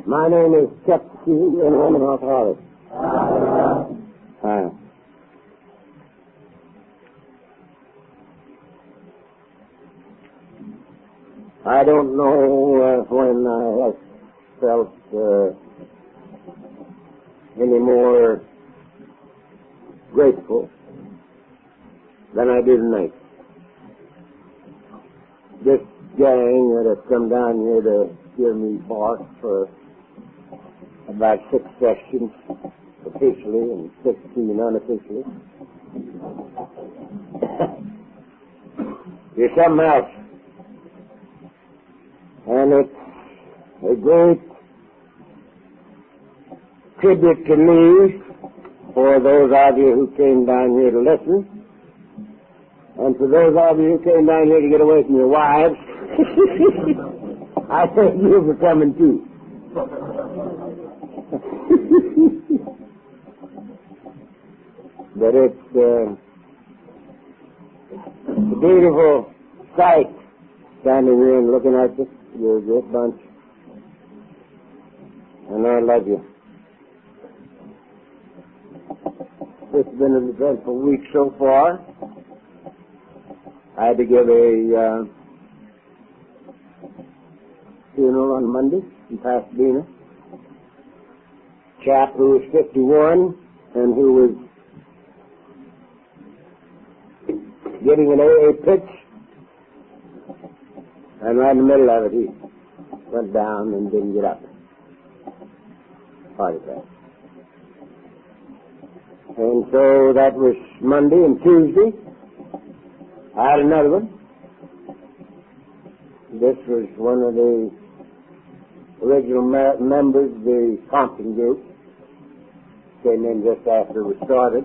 My name is Chuck C. and I'm an alcoholic. Hi. I don't know when I have felt any more grateful than I do tonight. This gang that has come down here to hear me bark for about 6 sessions officially and 16 unofficially. You're something else. And it's a great tribute to me for those of you who came down here to listen, and for those of you who came down here to get away from your wives. I thank you for coming too. But it's a beautiful sight standing here and looking at you. You're a great bunch. And I love you. It's been an eventful week so far. I had to give a funeral on Monday in Pasadena. Chap who was 51 and who was getting an AA pitch, and right in the middle of it he went down and didn't get up. Heart attack. And so that was Monday, and Tuesday I had another one. This was one of the original members of the Compton group. Came in just after we started.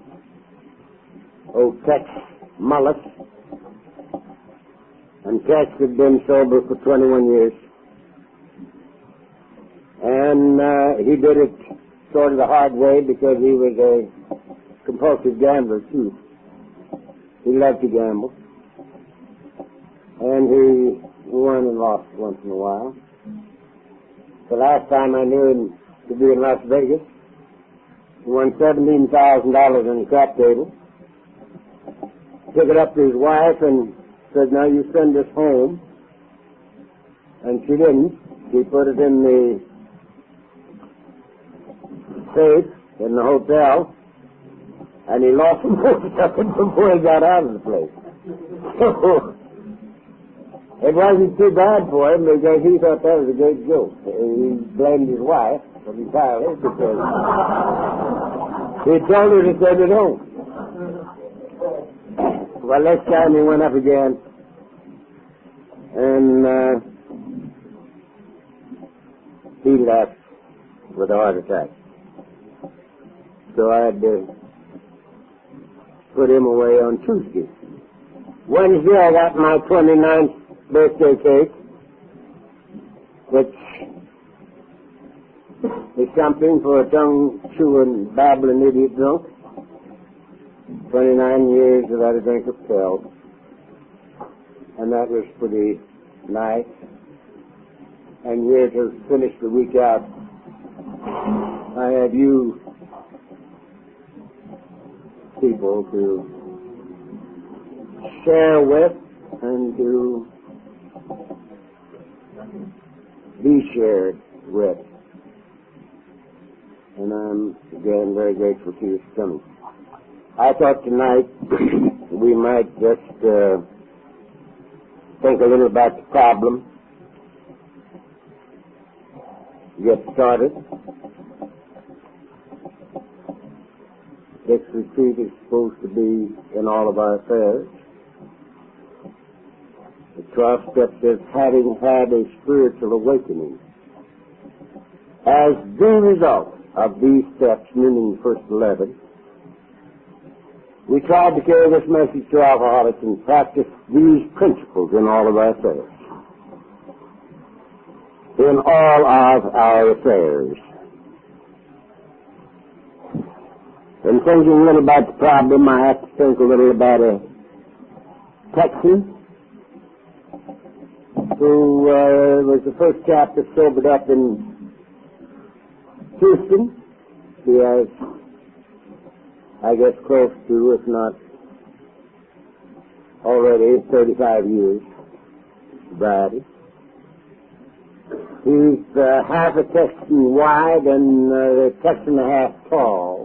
Old Tex Mullis. And Tex had been sober for 21 years. And he did it sort of the hard way because he was a compulsive gambler too. He loved to gamble. And he won and lost once in a while. The last time I knew him to be in Las Vegas, he won $17,000 on the crap table. Took it up to his wife and said, "Now you send this home." And she didn't. She put it in the safe in the hotel, and he lost most of it before he got out of the place. So it wasn't too bad for him because he thought that was a great joke. He blamed his wife entirely because he told her to send it home. Well, this time he went up again, and he left with a heart attack. So I had to put him away on Tuesday. Wednesday I got my 29th birthday cake, which is something for a tongue-chewing, babbling idiot drunk. 29 years without a drink of pill. And that was pretty nice. And here to finish the week out, I have you people to share with and to be shared with. And I'm, again, very grateful to you for coming. I thought tonight we might just think a little about the problem, get started. This retreat is supposed to be in all of our affairs. The 12 steps says, having had a spiritual awakening. As the result of these steps, meaning the first 11, we tried to carry this message to alcoholics and practice these principles in all of our affairs. In all of our affairs. In thinking a little about the problem, I have to think a little about a Texan who was the first chap that sobered up in Houston. He has, I guess, close to, if not already, 35 years sobriety. He's half a Texan wide and a Texan and a half tall.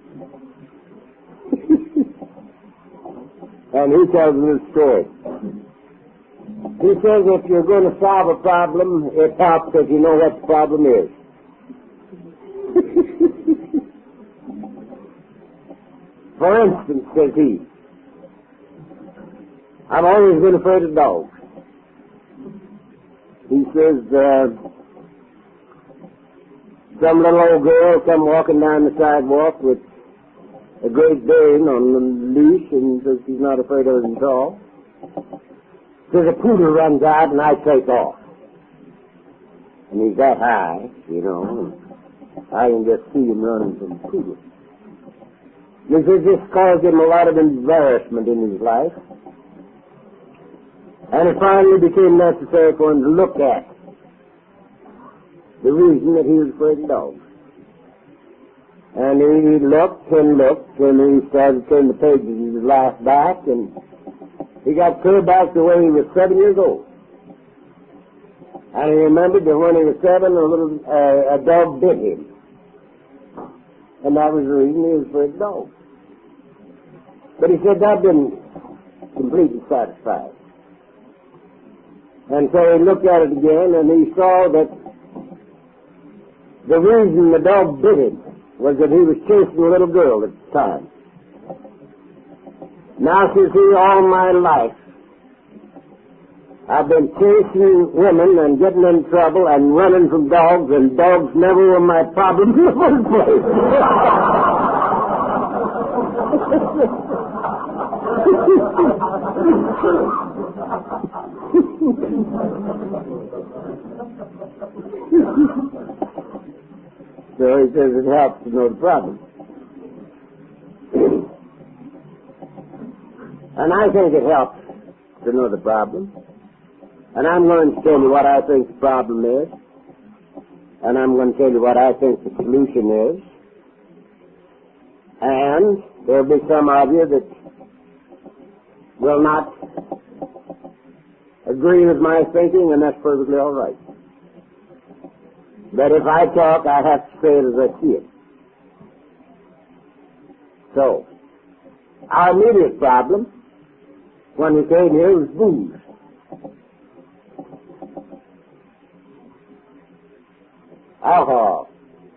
And he tells me this story. He says if you're going to solve a problem, it helps if you know what the problem is. For instance, says he, I've always been afraid of dogs. He says, some little old girl come walking down the sidewalk with a Great Dane on the leash and says she's not afraid of him at all. Says a poodle runs out and I take off. And he's that high, you know, and I can just see him running from the poodle. He says this caused him a lot of embarrassment in his life. And it finally became necessary for him to look at the reason that he was afraid of dogs. And he looked, and he started to turn the pages of his life back, and he got clear back to when he was 7 years old. And he remembered that when he was 7, a dog bit him. And that was the reason he was afraid of dogs. But he said that didn't completely satisfy him. And so he looked at it again, and he saw that the reason the dog bit him was that he was chasing a little girl at the time. Now, says he, all my life, I've been chasing women and getting in trouble and running from dogs, and dogs never were my problem in the first place. So he says it helps to know the problem. And I think it helps to know the problem. And I'm going to tell you what I think the problem is. And I'm going to tell you what I think the solution is. And there'll be some of you that will not agree with my thinking, and that's perfectly all right. But if I talk, I have to say it as I see it. So, our immediate problem when we came here was booze. Alcohol.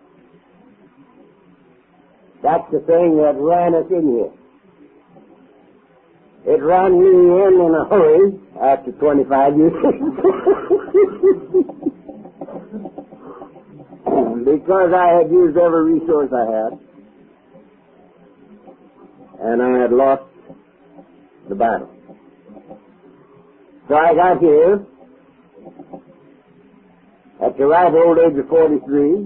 That's the thing that ran us in here. It ran me in a hurry after 25 years. Because I had used every resource I had, and I had lost the battle. So I got here at the ripe old age of 43,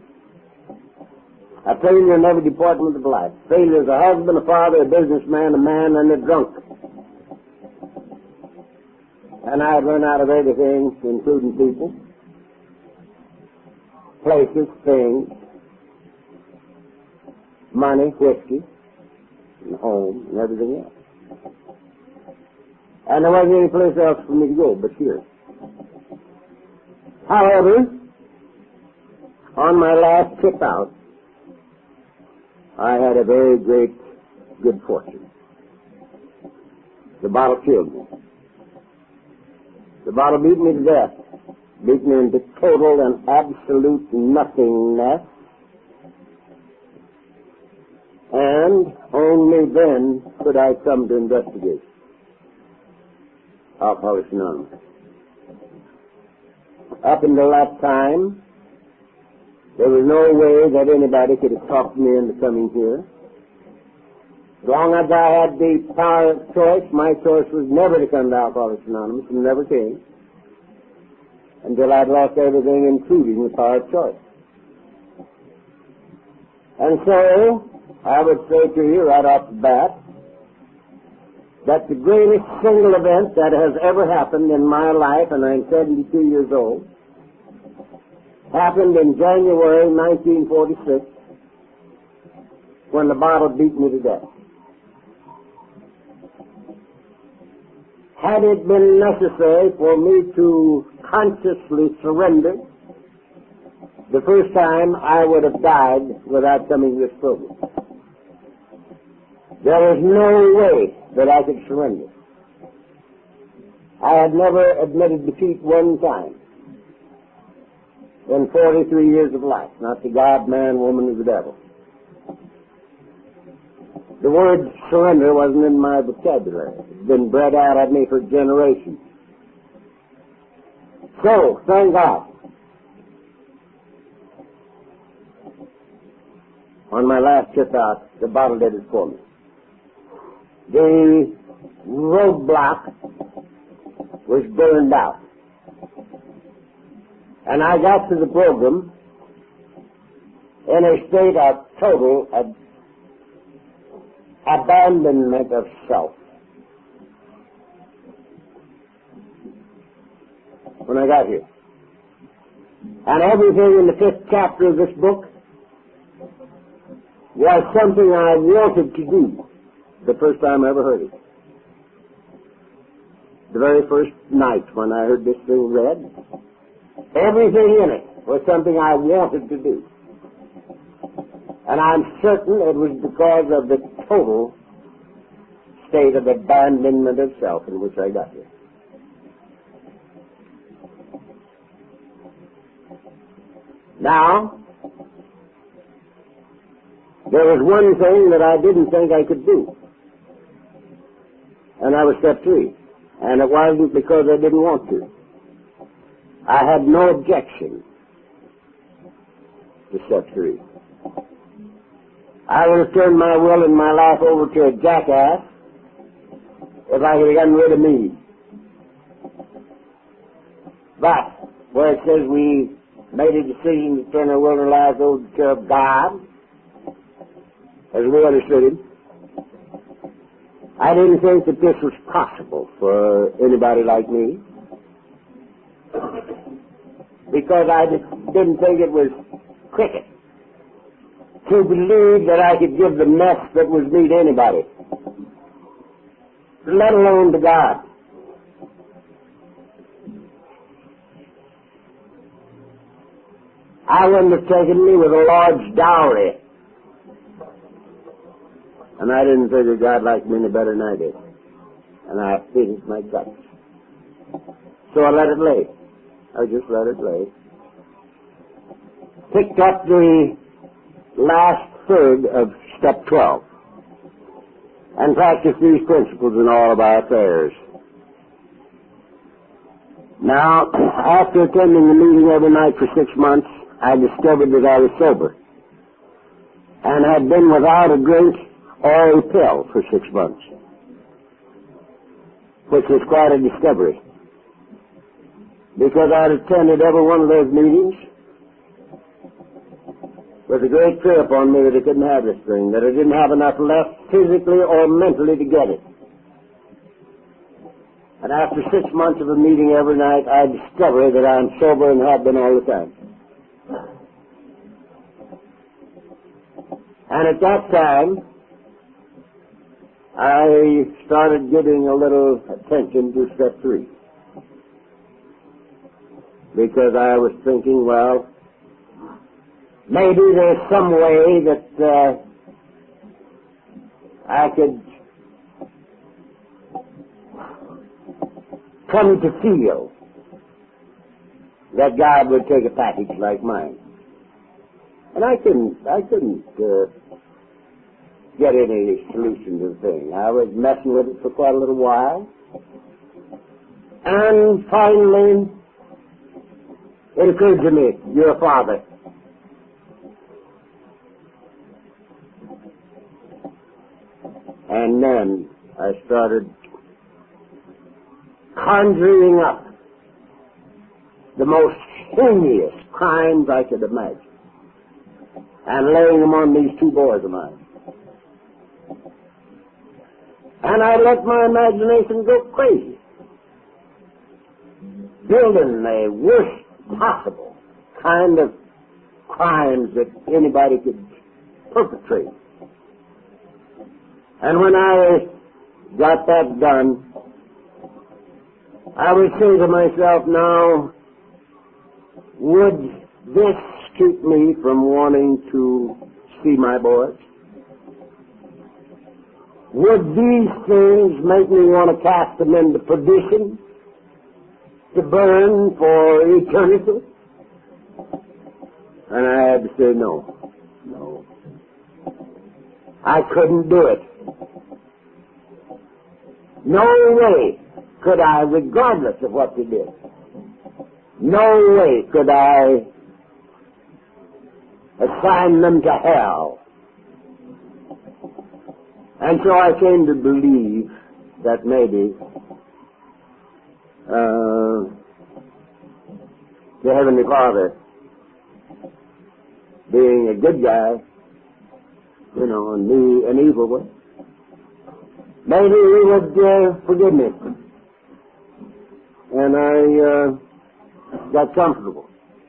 a failure in every department of life. Failure as a husband, a father, a businessman, a man, and a drunk. And I had run out of everything, including people, places, things, money, whiskey, and home, and everything else. And there wasn't any place else for me to go but here. However, on my last trip out, I had a very great good fortune. The bottle killed me. The bottle beat me to death. Beat me into total and absolute nothingness. And only then could I come to investigate Alcoholics Anonymous. Up until that time, there was no way that anybody could have talked me into coming here. As long as I had the power of choice, my choice was never to come to Alcoholics Anonymous, and never came, until I'd lost everything, including the power of choice. And so, I would say to you right off the bat, that the greatest single event that has ever happened in my life, and I'm 72 years old, happened in January 1946 when the bottle beat me to death. Had it been necessary for me to consciously surrender the first time, I would have died without coming to this program. There was no way that I could surrender. I had never admitted defeat one time in 43 years of life, not to God, man, woman, or the devil. The word surrender wasn't in my vocabulary. It's been bred out of me for generations. So, thank God. On my last trip out, the bottle did it for me. The roadblock was burned out. And I got to the program in a state of total abandonment of self. When I got here. And everything in the 5th chapter of this book was something I wanted to do the first time I ever heard it. The very first night when I heard this thing read, everything in it was something I wanted to do. And I'm certain it was because of the total state of abandonment of self in which I got here. Now, there was one thing that I didn't think I could do, and that was step 3. And it wasn't because I didn't want to. I had no objection to step 3. I would have turned my will and my life over to a jackass if I could have gotten rid of me. But where it says we made a decision to turn our will and lives over to God, as we understood Him, I didn't think that this was possible for anybody like me, because I didn't think it was cricket to believe that I could give the mess that was me to anybody, let alone to God. I wouldn't have taken me with a large dowry, and I didn't figure God liked me any better than I did, and I finished my guts. So I let it lay. I just let it lay. Picked up the last third of step 12 and practiced these principles in all of our affairs. Now, after attending the meeting every night for 6 months, I discovered that I was sober and had been without a drink or a pill for 6 months, which was quite a discovery, because I'd attended every one of those meetings with a great fear upon me that I couldn't have this thing, that I didn't have enough left physically or mentally to get it. And after 6 months of a meeting every night, I discovered that I'm sober and have been all the time. And at that time, I started giving a little attention to step 3. Because I was thinking, well, maybe there's some way that I could come to feel that God would take a package like mine. And I couldn't get any solution to the thing. I was messing with it for quite a little while. And finally, it occurred to me, you're a father. And then I started conjuring up the most heinous crimes I could imagine and laying them on these 2 boys of mine. And I let my imagination go crazy, building the worst possible kind of crimes that anybody could perpetrate. And when I got that done, I would say to myself, now, would this keep me from wanting to see my boys? Would these things make me want to cast them into perdition, to burn for eternity? And I had to say no. No. I couldn't do it. No way could I, regardless of what they did, no way could I assign them to hell. And so I came to believe that maybe the Heavenly Father, being a good guy, and me an evil one, maybe he would forgive me. And I got comfortable.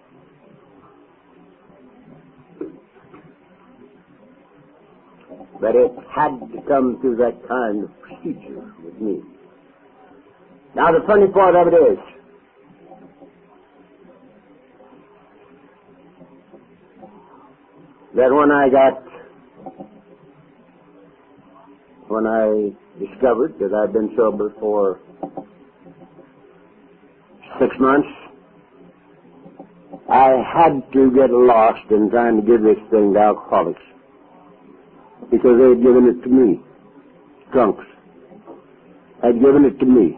But it had to come through that kind of procedure with me. Now the funny part of it is, that when I discovered that I'd been sober for 6 months, I had to get lost in trying to give this thing to alcoholics, because they had given it to me. Drunks had given it to me.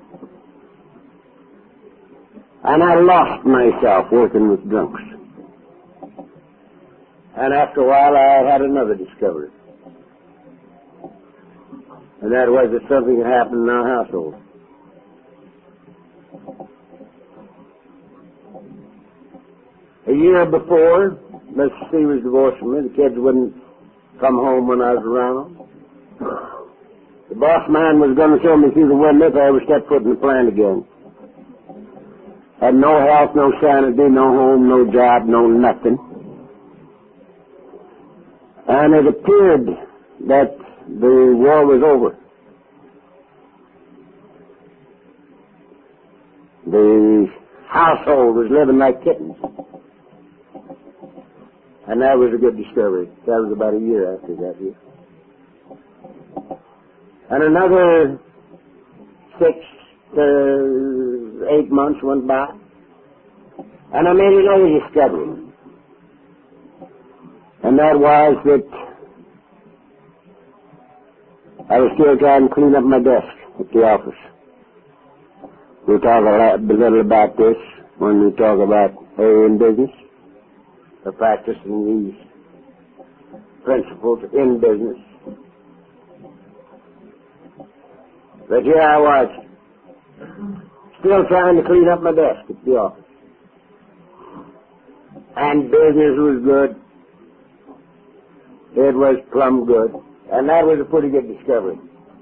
And I lost myself working with drunks. And after a while I had another discovery. And that was that something had happened in our household. A year before, Mrs. C was divorcing me. The kids wouldn't come home when I was around. The boss man was going to show me through the window if I ever stepped foot in the plant again. Had no health, no sanity, no home, no job, no nothing. And it appeared that the war was over. The household was living like kittens. And that was a good discovery. That was about a year after that year. And another 6 to 8 months went by, and I made another discovery. And that was that I was still trying to clean up my desk at the office. We talk a little about this when we talk about area in business, or practicing these principles in business. But here I was, still trying to clean up my desk at the office. And business was good. It was plumb good. And that was a pretty good discovery.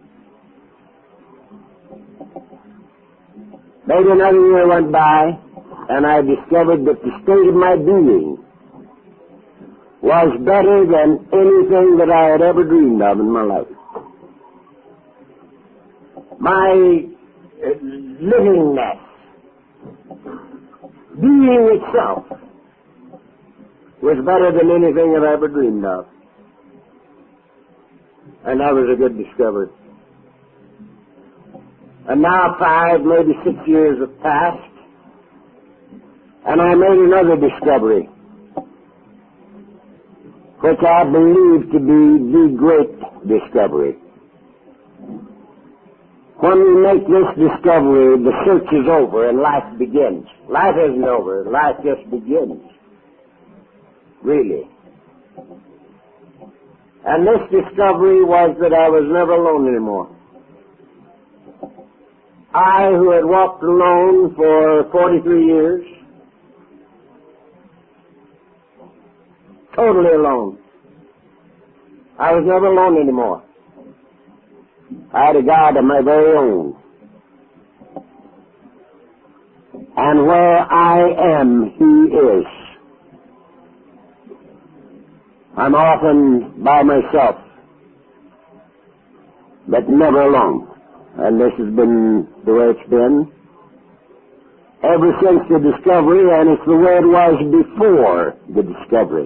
Maybe another year went by, and I discovered that the state of my being was better than anything that I had ever dreamed of in my life. My livingness, being itself, was better than anything that I ever dreamed of. And that was a good discovery. And now 5, maybe 6 years have passed, and I made another discovery, which I believe to be the great discovery. When we make this discovery, the search is over and life begins. Life isn't over. Life just begins. Really. And this discovery was that I was never alone anymore. I, who had walked alone for 43 years, totally alone. I was never alone anymore. I had a God of my very own. And where I am, He is. I'm often by myself, but never alone. And this has been the way it's been ever since the discovery, and it's the way it was before the discovery.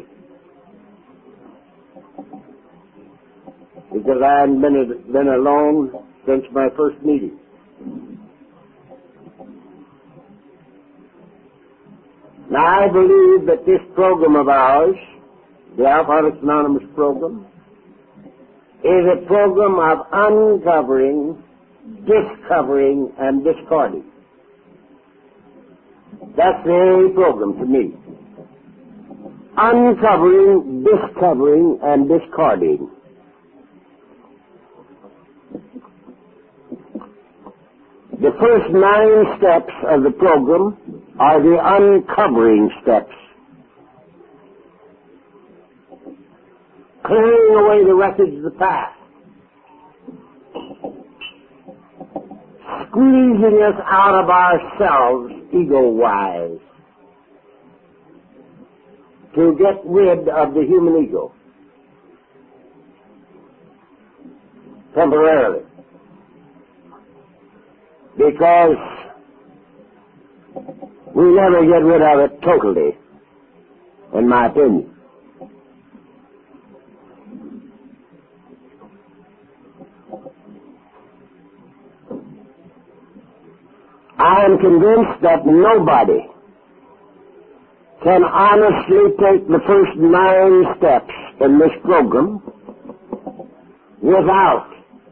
Because I hadn't been alone since my first meeting. Now, I believe that this program of ours, the Alcoholics Anonymous program, is a program of uncovering, discovering, and discarding. That's the only program to me. Uncovering, discovering, and discarding. The first 9 steps of the program are the uncovering steps. Clearing away the wreckage of the past. Squeezing us out of ourselves, ego-wise, to get rid of the human ego. Temporarily. Because we never get rid of it totally, in my opinion. I am convinced that nobody can honestly take the first 9 steps in this program without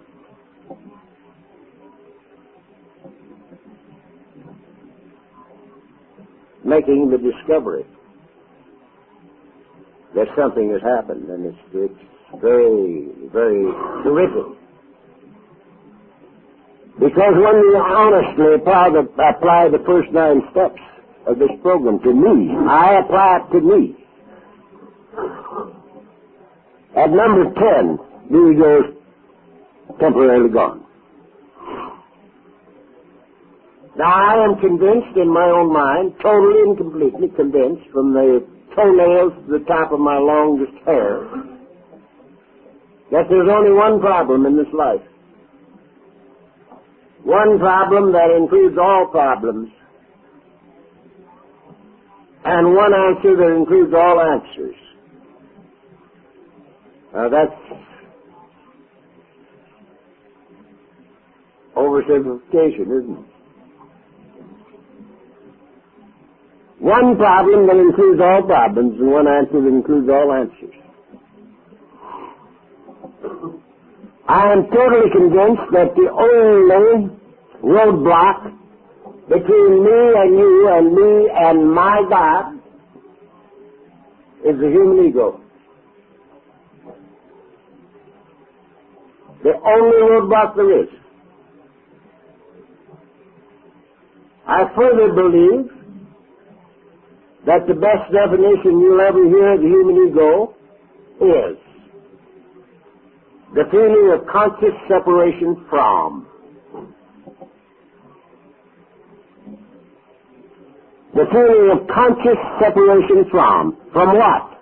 making the discovery that something has happened, and it's very, very terrific. Because when we honestly apply the first 9 steps of this program to me, I apply it to me. At number 10, the ego is temporarily gone. Now, I am convinced in my own mind, totally and completely convinced, from the toenails to the top of my longest hair, that there's only one problem in this life. One problem that includes all problems, and one answer that includes all answers. Now, that's oversimplification, isn't it? One problem that includes all problems, and one answer that includes all answers. I am totally convinced that the only roadblock between me and you and me and my God is the human ego. The only roadblock there is. I further believe that the best definition you'll ever hear of the human ego is the feeling of conscious separation from. The feeling of conscious separation from. From what?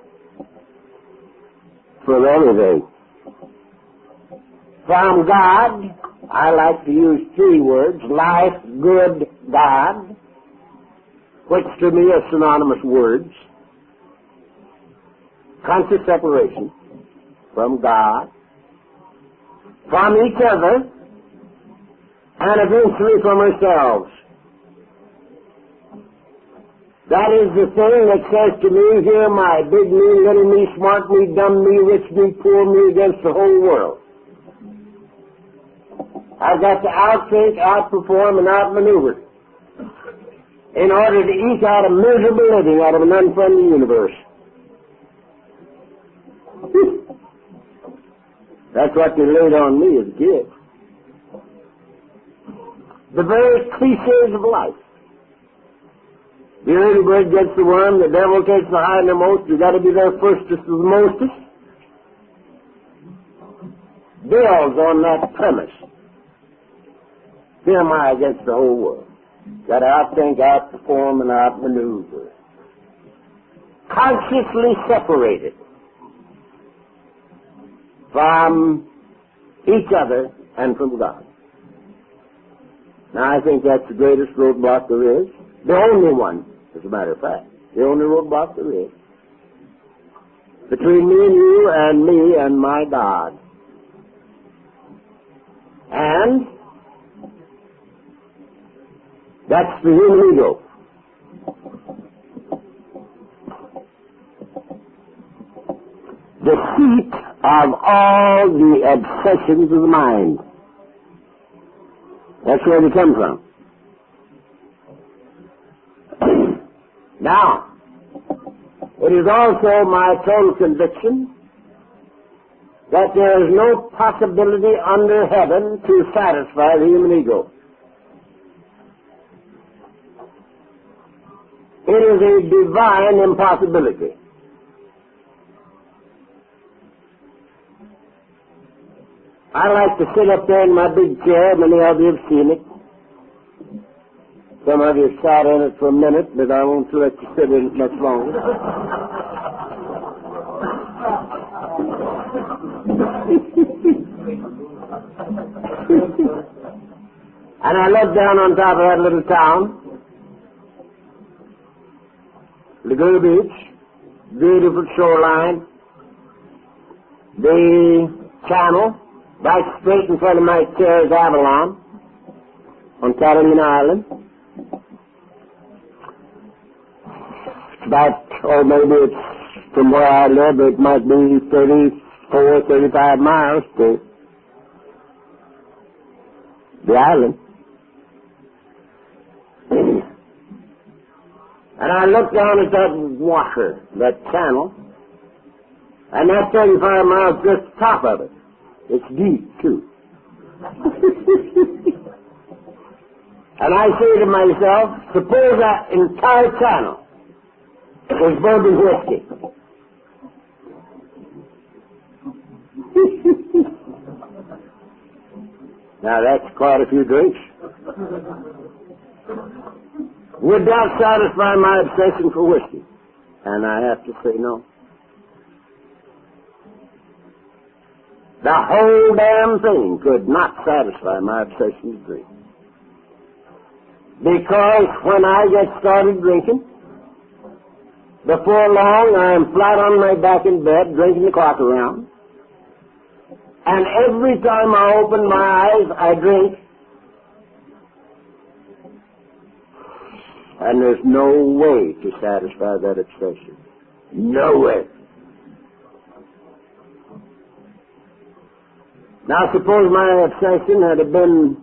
From everything. From God, I like to use 3 words, life, good, God, which to me are synonymous words. Conscious separation from God, from each other, and eventually from ourselves. That is the thing that says to me, here my big me, little me, smart me, dumb me, rich me, poor me against the whole world. I've got to outthink, outperform, and outmaneuver in order to eke out a miserable living out of an unfriendly universe. That's what they laid on me as a kid. The very cliches of life. The early bird gets the worm, the devil takes the hindermost, you got to be there firstest of the mostest. Builds on that premise. Here am I against the whole world. Got to outthink, outperform, and outmaneuver. Consciously separated. from each other and from God. Now, I think that's the greatest roadblock there is. The only one, as a matter of fact. The only roadblock there is. Between me and you and me and my God. And that's the human ego. The seat of all the obsessions of the mind. That's where they come from. Now, it is also my total conviction that there is no possibility under heaven to satisfy the human ego. It is a divine impossibility. I like to sit up there in my big chair. Many of you have seen it. Some of you sat in it for a minute, but I won't let you sit in it much longer. And I looked down on top of that little town, Laguna Beach, beautiful shoreline, the channel, right straight in front of my chair is Avalon on Catalina Island. It's about, maybe it's from where I live, it might be 34, 35 miles to the island. And I looked down at that water, that channel, and that 35 miles just top of it. It's deep, too. And I say to myself, suppose that entire channel was bourbon whiskey. Now, that's quite a few drinks. Would that satisfy my obsession for whiskey? And I have to say no. The whole damn thing could not satisfy my obsession to drink. Because when I get started drinking, before long I am flat on my back in bed drinking the clock around. And every time I open my eyes, I drink. And there's no way to satisfy that obsession. No way. Now, suppose my obsession had been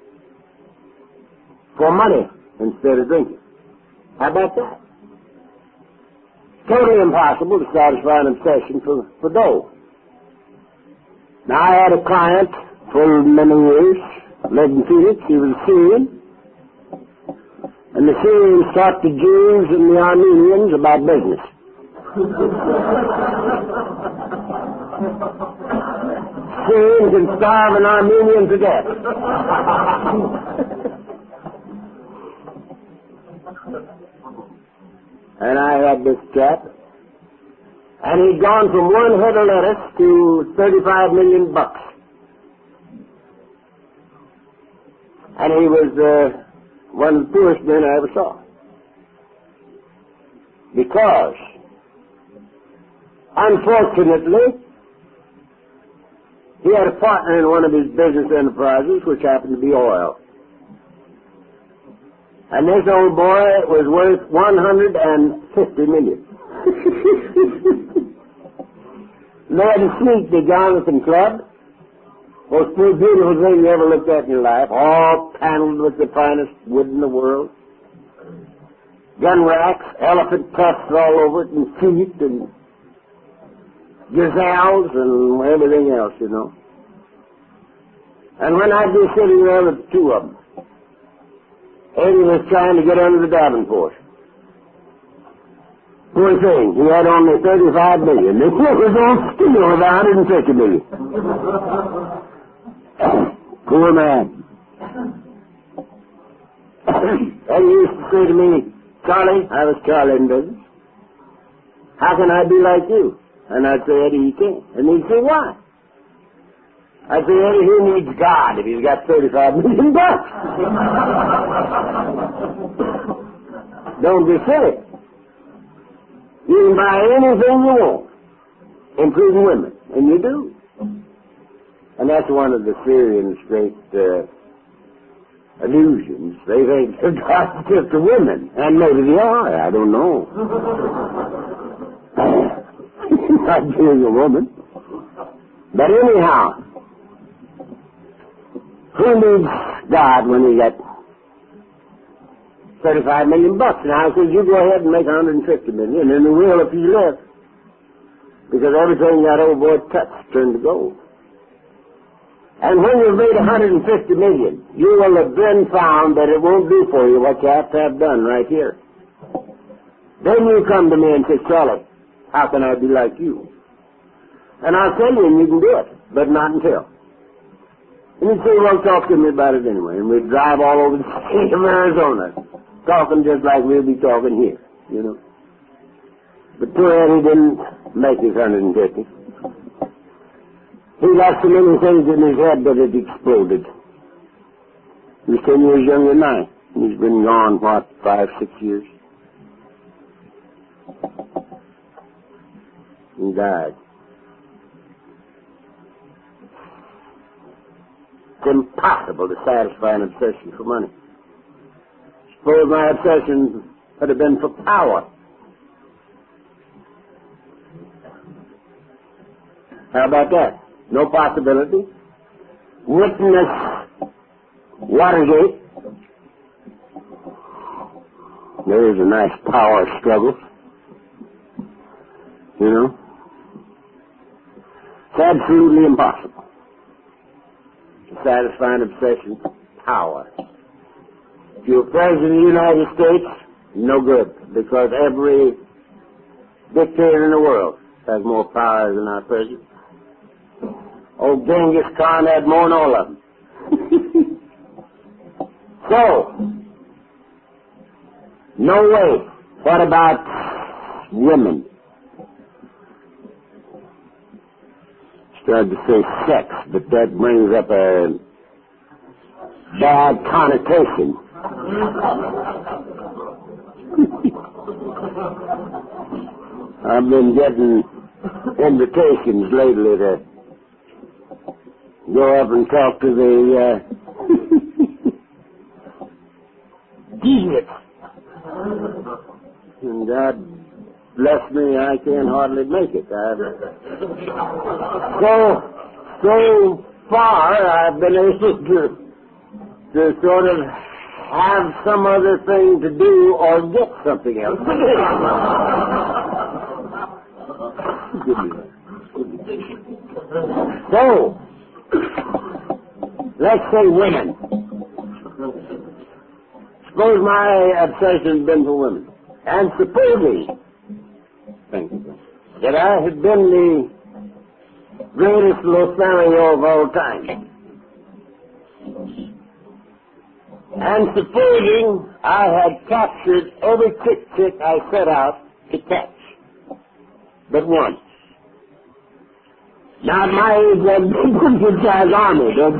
for money instead of drinking. How about that? Totally impossible to satisfy an obsession for dough. Now, I had a client for many years, lived in Phoenix. He was Syrian. And the Syrians taught the Jews and the Armenians about business. Syrians can starve an Armenian to death. And I had this chap, and he'd gone from one head of lettuce to $35 million. And he was one of the poorest men I ever saw. Because, unfortunately, he had a partner in one of his business enterprises, which happened to be oil. And this old boy was worth $150 million. They had a suite, the Jonathan Club. Most beautiful thing you ever looked at in your life, all paneled with the finest wood in the world. Gun racks, elephant tusks all over it, and feet, and gazelles, and everything else, you know. And when I'd be sitting there with the two of them, Eddie was trying to get under the Davenport. Poor thing, he had only $35 million. The kid was on steel with $150 million. Poor man. And he used to say to me, Charlie, I was Charlie in business, how can I be like you? And I'd say, Eddie, you can't. And he'd say, why? I say, Eddie, who needs God if he's got $35 million? Don't be silly. You can buy anything you want, including women, and you do. And that's one of the Syrians' great illusions. They think God's just to women, and maybe they are. I don't know. Not being a woman. But anyhow, who needs God when he got $35 million? Now, I said, you go ahead and make $150 million, and there will if you live. Because everything that old boy touched turned to gold. And when you've made $150 million, you will have then found that it won't do for you what you have to have done right here. Then you come to me and say, Charlie, how can I be like you? And I'll tell you, and you can do it, but not until. And you'd say, well, talk to me about it anyway. And we'd drive all over the state of Arizona, talking just like we'll be talking here, you know. But poor Eddie didn't make his 150. He got so many things in his head that it exploded. He was 10 years younger than I. He's been gone, 5, 6 years. He died. It's impossible to satisfy an obsession for money. Suppose my obsession had have been for power. How about that? No possibility. Witness Watergate. There's a nice power struggle. You know? It's absolutely impossible to satisfy an obsession for power. If you're President of the United States, no good, because every dictator in the world has more power than our president. Old Genghis Khan had more than all of them. So, no way. What about women? Started to say sex, but that brings up a bad connotation. I've been getting invitations lately to go up and talk to the idiots. And God bless me, I can't hardly make it. So far, I've been able to sort of have some other thing to do or get something else to do. So, let's say women. Suppose my obsession's been for women. And supposing that I had been the greatest Lothario of all time. And supposing I had captured every chick I set out to catch, but once. Now, at my age, I've been a good size army, don't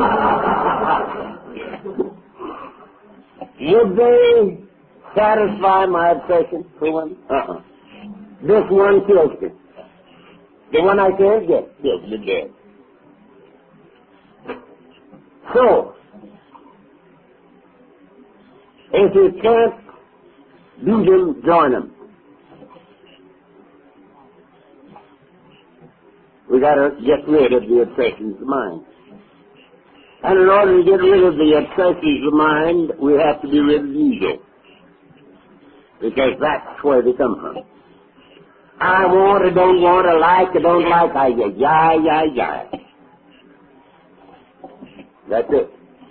you? Would they satisfy my obsession for women? This one kills me. The one I can't get kills me dead. So, if you can't beat him, join him. We got to get rid of the obsessions of mind. And in order to get rid of the obsessions of mind, we have to be rid of the ego. Because that's where they come from. I want, I don't want, I like, I don't like, I. That's it.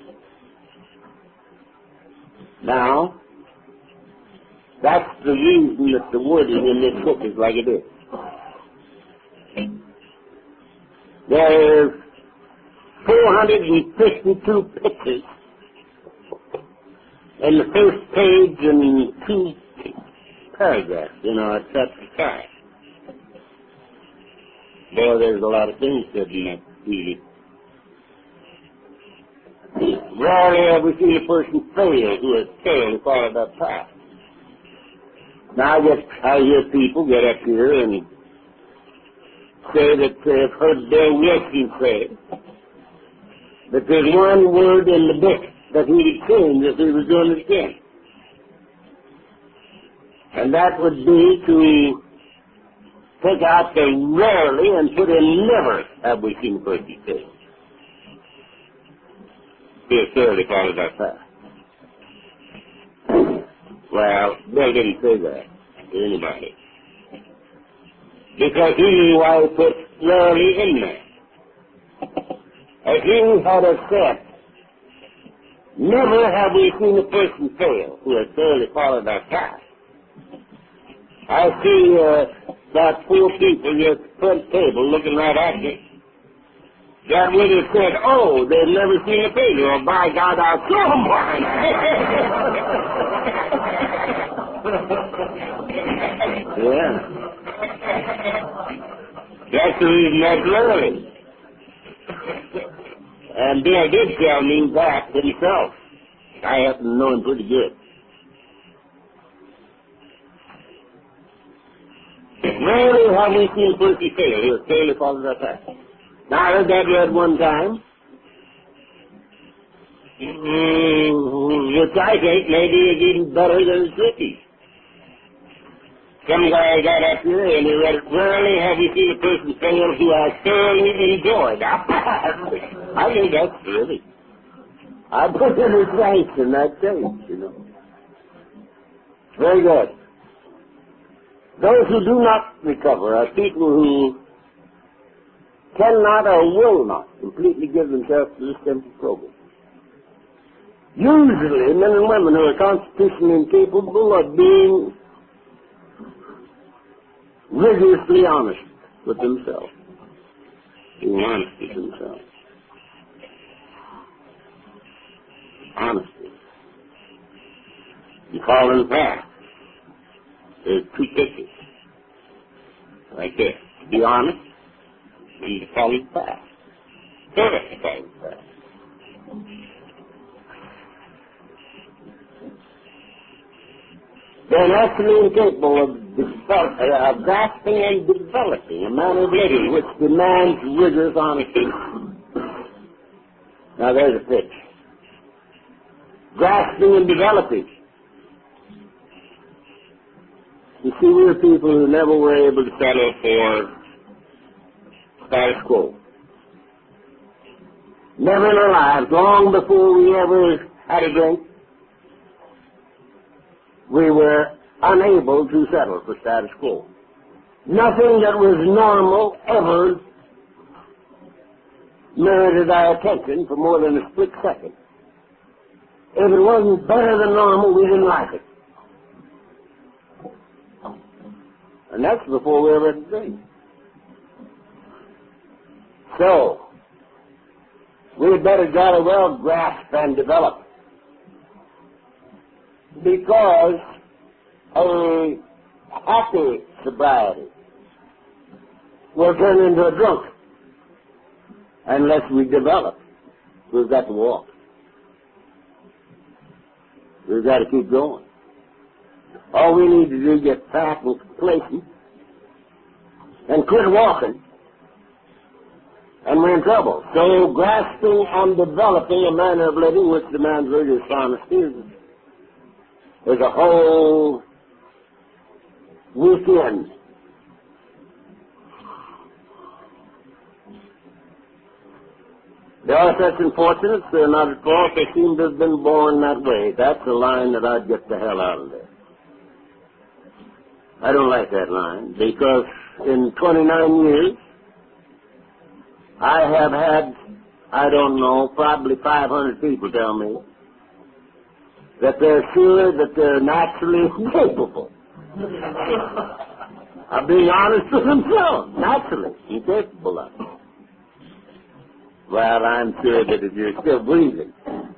Now, that's the reason that the wording in this book is like it is. There's 452 pictures in the first page and 2 paragraphs in our chapter 5. Boy, there's a lot of things said in that easy. Rarely have we seen a person fail who has failed to follow that path. Now I hear people get up here and say that they've heard Bill Wilson say that there's one word in the book that he would change if he was doing it again. And that would be to take out the rarely and put in never have we seen a person fail. He has thoroughly followed that path. Well, Bill didn't say that to anybody, because he knew why he put rarely in there. As he had said, never have we seen a person fail who has thoroughly followed that path. I see about 4 people here at the front table looking right at me. That would have said, oh, they've never seen a failure, or by God, I'll show them one. Yeah. That's the reason that's rarely. And Bill did tell me that himself. I happen to know him pretty good. Rarely have we seen a person fail. He was fairly followed that path. Now, I heard that read one time, which I think maybe is even better than it's written. Some guy got up here and he read, rarely have we seen a person fail who has thoroughly enjoyed. I think that's really. I put in his thanks in that case, you know. Very good. Those who do not recover are people who cannot or will not completely give themselves to this simple program. Usually, men and women who are constitutionally incapable of being rigorously honest with themselves. Being honest with themselves. Honesty. You follow the path. There's 2 pictures. Right there. Be honest. And you follow the path. Thoroughly follow the path. They're naturally incapable of grasping and developing a manner of living which demands rigorous honesty. Now there's a pitch. Grasping and developing. You see, we're people who never were able to settle for status quo. Never in our lives, long before we ever had a drink, we were unable to settle for status quo. Nothing that was normal ever merited our attention for more than a split second. If it wasn't better than normal, we didn't like it. And that's before we ever had a drink. So, we had better jolly well grasp and develop. Because a happy sobriety will turn into a drunk unless we develop. We've got to walk. We've got to keep going. All we need to do is get fat and complacent and quit walking, and we're in trouble. So grasping and developing a manner of living which demands rigorous honesty is a whole weekend. There are such unfortunates, they're not at fault, they seem to have been born that way. That's a line that I'd get the hell out of there. I don't like that line, because in 29 years, I have had, I don't know, probably 500 people tell me that they're sure that they're naturally incapable of being honest with themselves, naturally incapable of it. Well, I'm sure that if you're still breathing,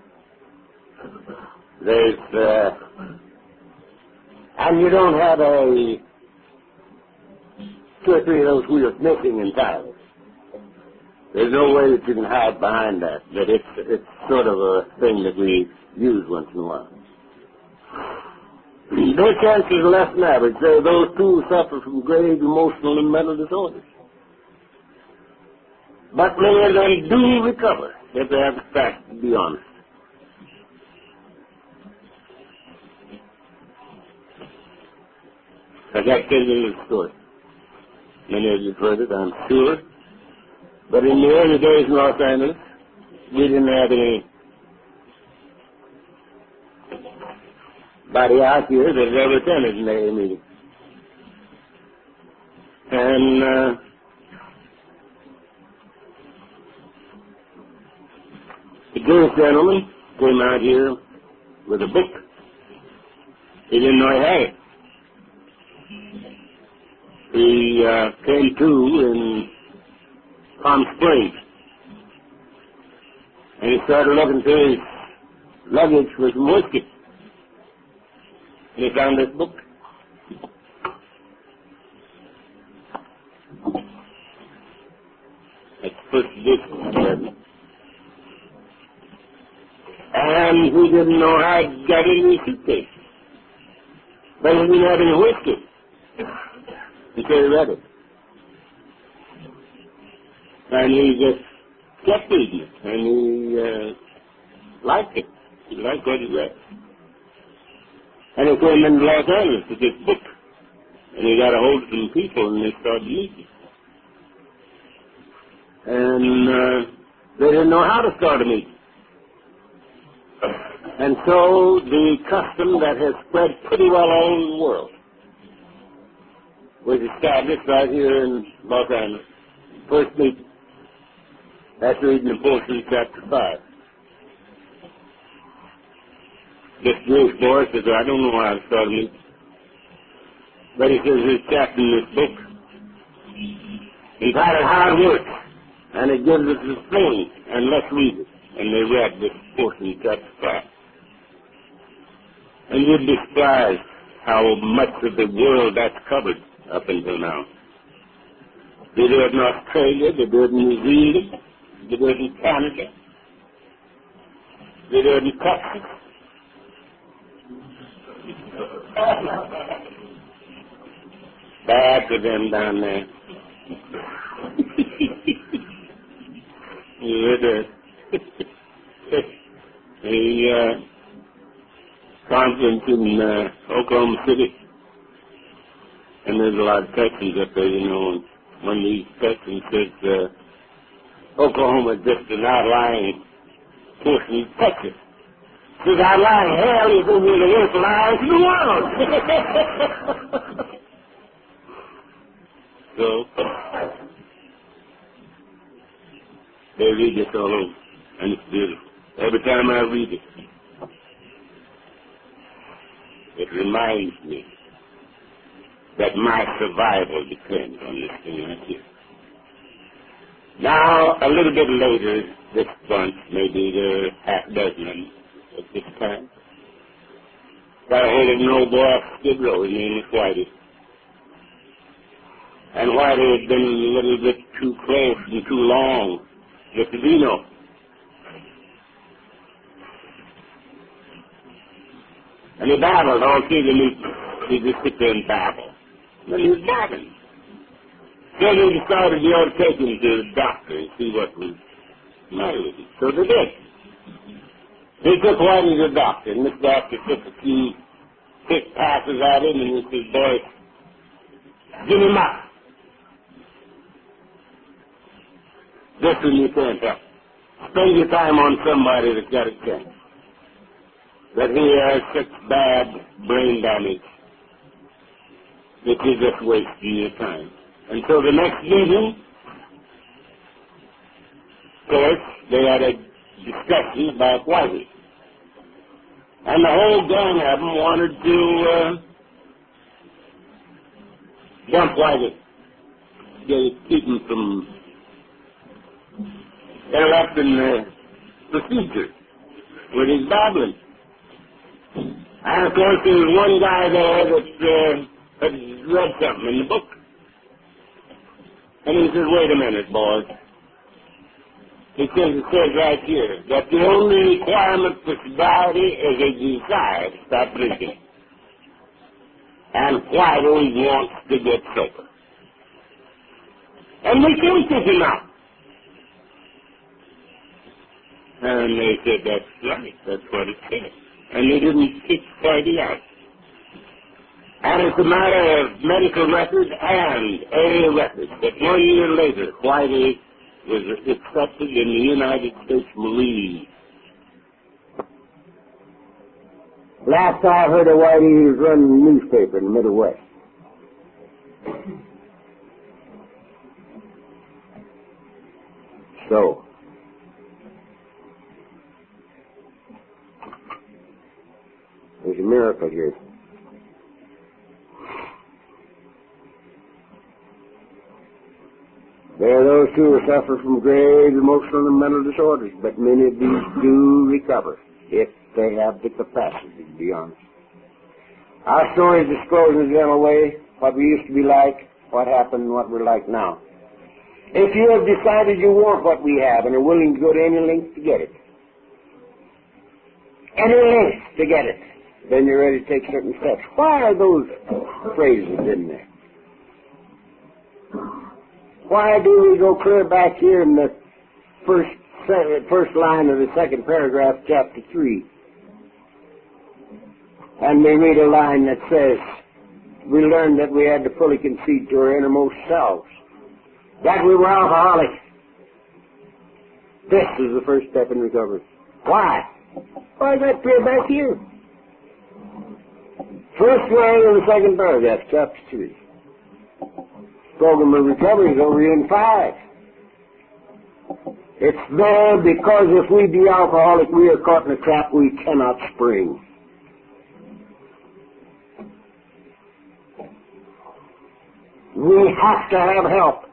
there's, and you don't have a 2 or 3 of those wheels missing entirely, There's no way that you can hide behind that it's sort of a thing that we use once in a while. Their chances are less than average. Those two suffer from grave emotional and mental disorders. But many of them do recover if they have the facts to be honest. I got to tell you a little story. Many of you have heard it, I'm sure. But in the early days in Los Angeles, we didn't have anybody out here that had ever attended an AA meeting. And the Jewish gentleman came out here with a book. He didn't know he had it. He came to in Palm Springs, and he started looking through his luggage for some whiskey. And he found this book. It's first edition. And he didn't know how it got in his suitcase. But he didn't have any whiskey until he read it. And he just kept reading it, and he liked it. He liked what he read. And he came into Los Angeles with this book, and he got a hold of some people, and they started meeting. And they didn't know how to start a meeting. And so the custom that has spread pretty well all over the world was established right here in Los Angeles. First meeting. That's reading in Poetry chapter 5. This Jewish boy says, I don't know how to start a meeting. But he says there's a chapter in this book entitled Hard Work, and it gives us a thing, and let's read it. And they read this portion in chapter 5. And you'd be surprised how much of the world that's covered up until now. They do it in Australia, they do it in New Zealand, they do it in Canada, they do it in Texas. Bad for them down there. Yeah, a conference in Oklahoma City, and there's a lot of Texans up there, you know, and one of these Texans says, Oklahoma is just an outlying portion of Texas. Says, outlying hell is over the worst lies in the world. So, they read this all over, and it's beautiful. Every time I read it, it reminds me that my survival depends on this thing right here. Now, a little bit later, this bunch, maybe the half dozen at this time, got a hold of an old boy off Skid Row. His name was Whitey. And Whitey had been a little bit too close and too long with the Dino. And he babbled all through the meeting. He just sit there and babble. And he was babbling. Then he decided he ought to take him to the doctor and see what was the matter with him. So they did. They took Whitey to the doctor, and this doctor took a few quick passes at him, and he said, boy, give him up. This one you can't help. Spend your time on somebody that's got a chance. But he has such bad brain damage that you're just wasting your time. And so the next meeting, of course, they had a discussion about Whitey. And the whole gang of them wanted to dump Whitey. They keep him from interrupting the procedure with his babbling. And of course, there was one guy there that had read something in the book. And he says, wait a minute, boys. Because it says right here that the only requirement for sobriety is a desire to stop drinking. And Whitey wants to get sober. And we can't kick him out. And they said, that's right, that's what it said. And they didn't kick Whitey out. And it's a matter of medical record and a record that 1 year later, Whitey was accepted in the United States Marines. Last I heard of Whitey, he was running a newspaper in the Middle West. So, there's a miracle here. There are those who suffer from grave emotional and mental disorders, but many of these do recover if they have the capacity to be honest. Our stories disclose in a general way what we used to be like, what happened, and what we're like now. If you have decided you want what we have and are willing to go to any length to get it, then you're ready to take certain steps. Why are those phrases in there? Why do we go clear back here in the first line of the second paragraph, chapter 3? And we read a line that says, we learned that we had to fully concede to our innermost selves that we were alcoholics. This is the first step in recovery. Why? Why is that clear back here? First line of the second paragraph, chapter 3. Program of recovery is over here in 5. It's there because if we be alcoholic, we are caught in a trap we cannot spring. We have to have help.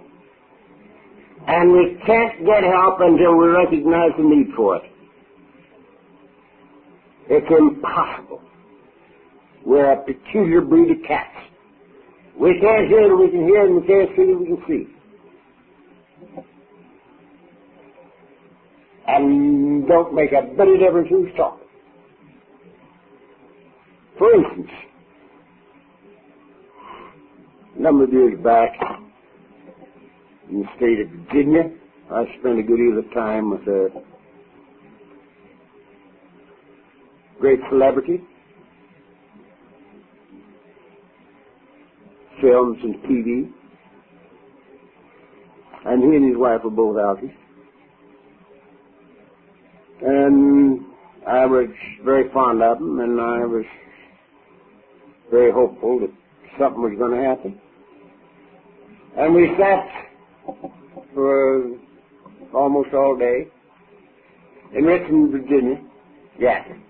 And we can't get help until we recognize the need for it. It's impossible. We're a peculiar breed of cats. We can't hear it, we can hear it, and we can't see it, we can see. And don't make a bit of difference who's talking. For instance, a number of years back, in the state of Virginia, I spent a good deal of time with a great celebrity, films and TV, and he and his wife were both Alkies. And I was very fond of him, and I was very hopeful that something was going to happen. And we sat for almost all day in Richmond, Virginia, yapping.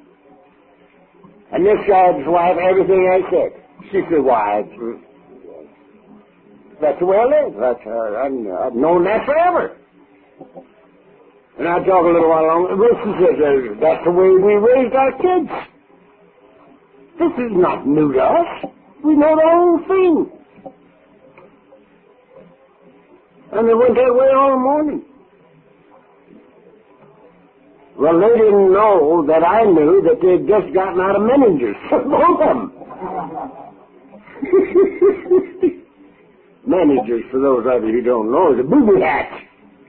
And this guy's wife, everything I said, she said, why, that's the way I live. I've known that forever. And I talk a little while longer. She said, that's the way we raised our kids. This is not new to us. We know the whole thing. And they went that way all morning. Well, they didn't know that I knew that they'd just gotten out of Menninger's, both of them. Managers, for those of you who don't know, is a booby hatch.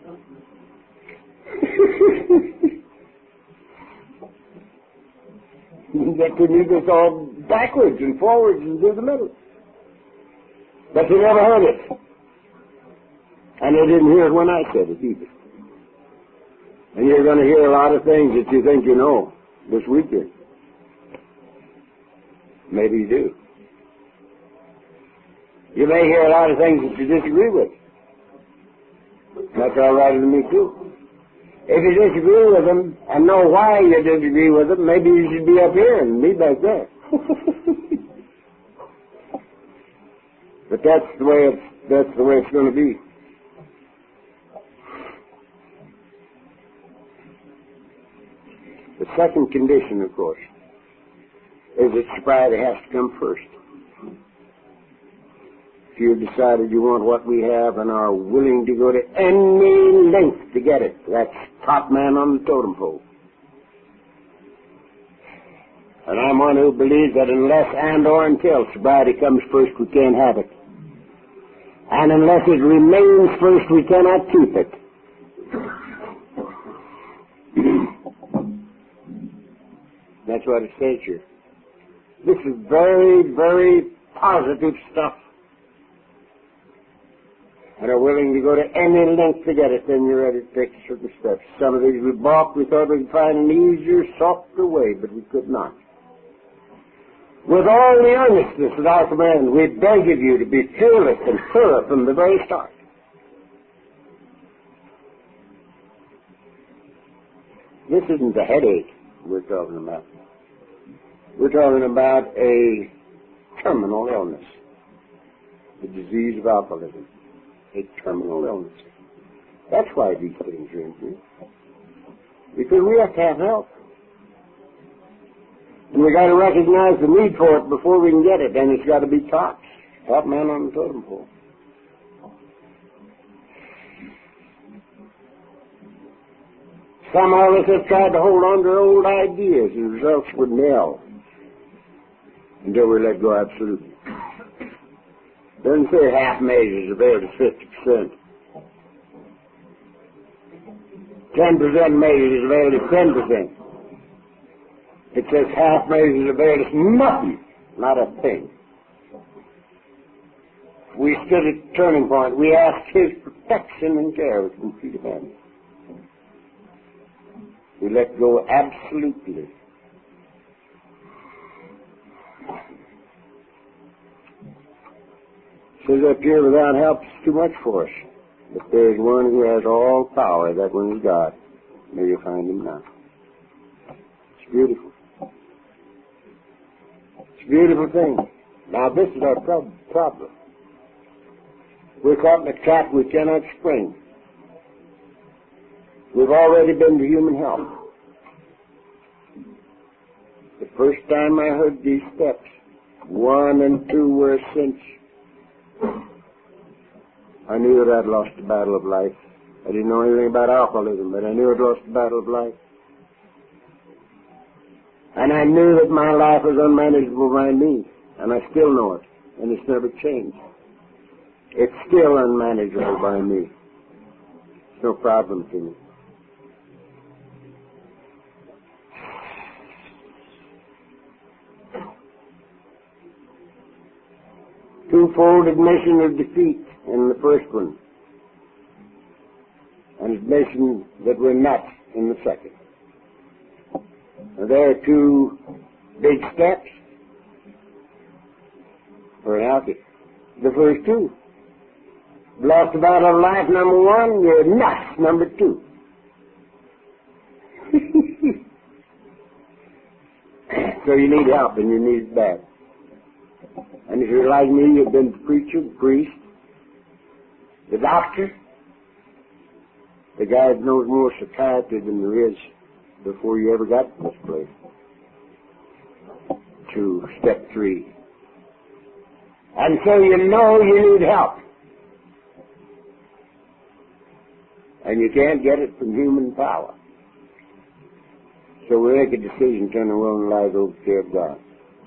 You get to need this all backwards and forwards and through the middle. But they never heard it. And they didn't hear it when I said it either. And you're going to hear a lot of things that you think you know this weekend. Maybe you do. You may hear a lot of things that you disagree with. That's all right with me too. If you disagree with them and know why you disagree with them, maybe you should be up here and me back there. But that's the way it's going to be. The second condition, of course, is that sobriety has to come first. If you've decided you want what we have and are willing to go to any length to get it, that's top man on the totem pole. And I'm one who believes that unless and or until sobriety comes first, we can't have it. And unless it remains first, we cannot keep it. That's what it says here. This is very, very positive stuff. And are willing to go to any length to get it, then you're ready to take certain steps. Some of these we balked. We thought we could find an easier, softer way, but we could not. With all the earnestness of our command, we beg of you to be fearless and thorough from the very start. This isn't a headache we're talking about. We're talking about a terminal illness, the disease of alcoholism, a terminal illness. That's why these things are in here. Because we have to have help. And we got to recognize the need for it before we can get it, and it's got to be taught. Top man on the totem pole. Some of us have tried to hold on to old ideas, and the results were nil until we let go absolutely. Doesn't say half measures avail to 50%. 10% measures avail to 10%. It says half measures avail to nothing, not a thing. We stood at a turning point. We asked His protection and care with complete abandon. We let go absolutely. It says up here, without help, it's too much for us. But there is one who has all power. That one is God. May you find Him now. It's beautiful. It's a beautiful thing. Now, this is our problem. We're caught in a trap we cannot spring. We've already been to human help. The first time I heard these steps, 1 and 2 were a cinch. I knew that I'd lost the battle of life. I didn't know anything about alcoholism, but I knew I'd lost the battle of life. And I knew that my life was unmanageable by me, and I still know it, and it's never changed. It's still unmanageable by me. It's no problem to me. Twofold admission of defeat in the first one, and admission that we're nuts in the second. Now, there are 2 big steps for an alky. The first 2. Lost the battle of life, number 1, you're nuts, number 2. So you need help, and you need it bad. And if you're like me, you've been the preacher, the priest, the doctor, the guy that knows more psychiatry than there is before you ever got to this place. To step 3. And so you know you need help. And you can't get it from human power. So we make a decision, turn the will and lives over to the care of God.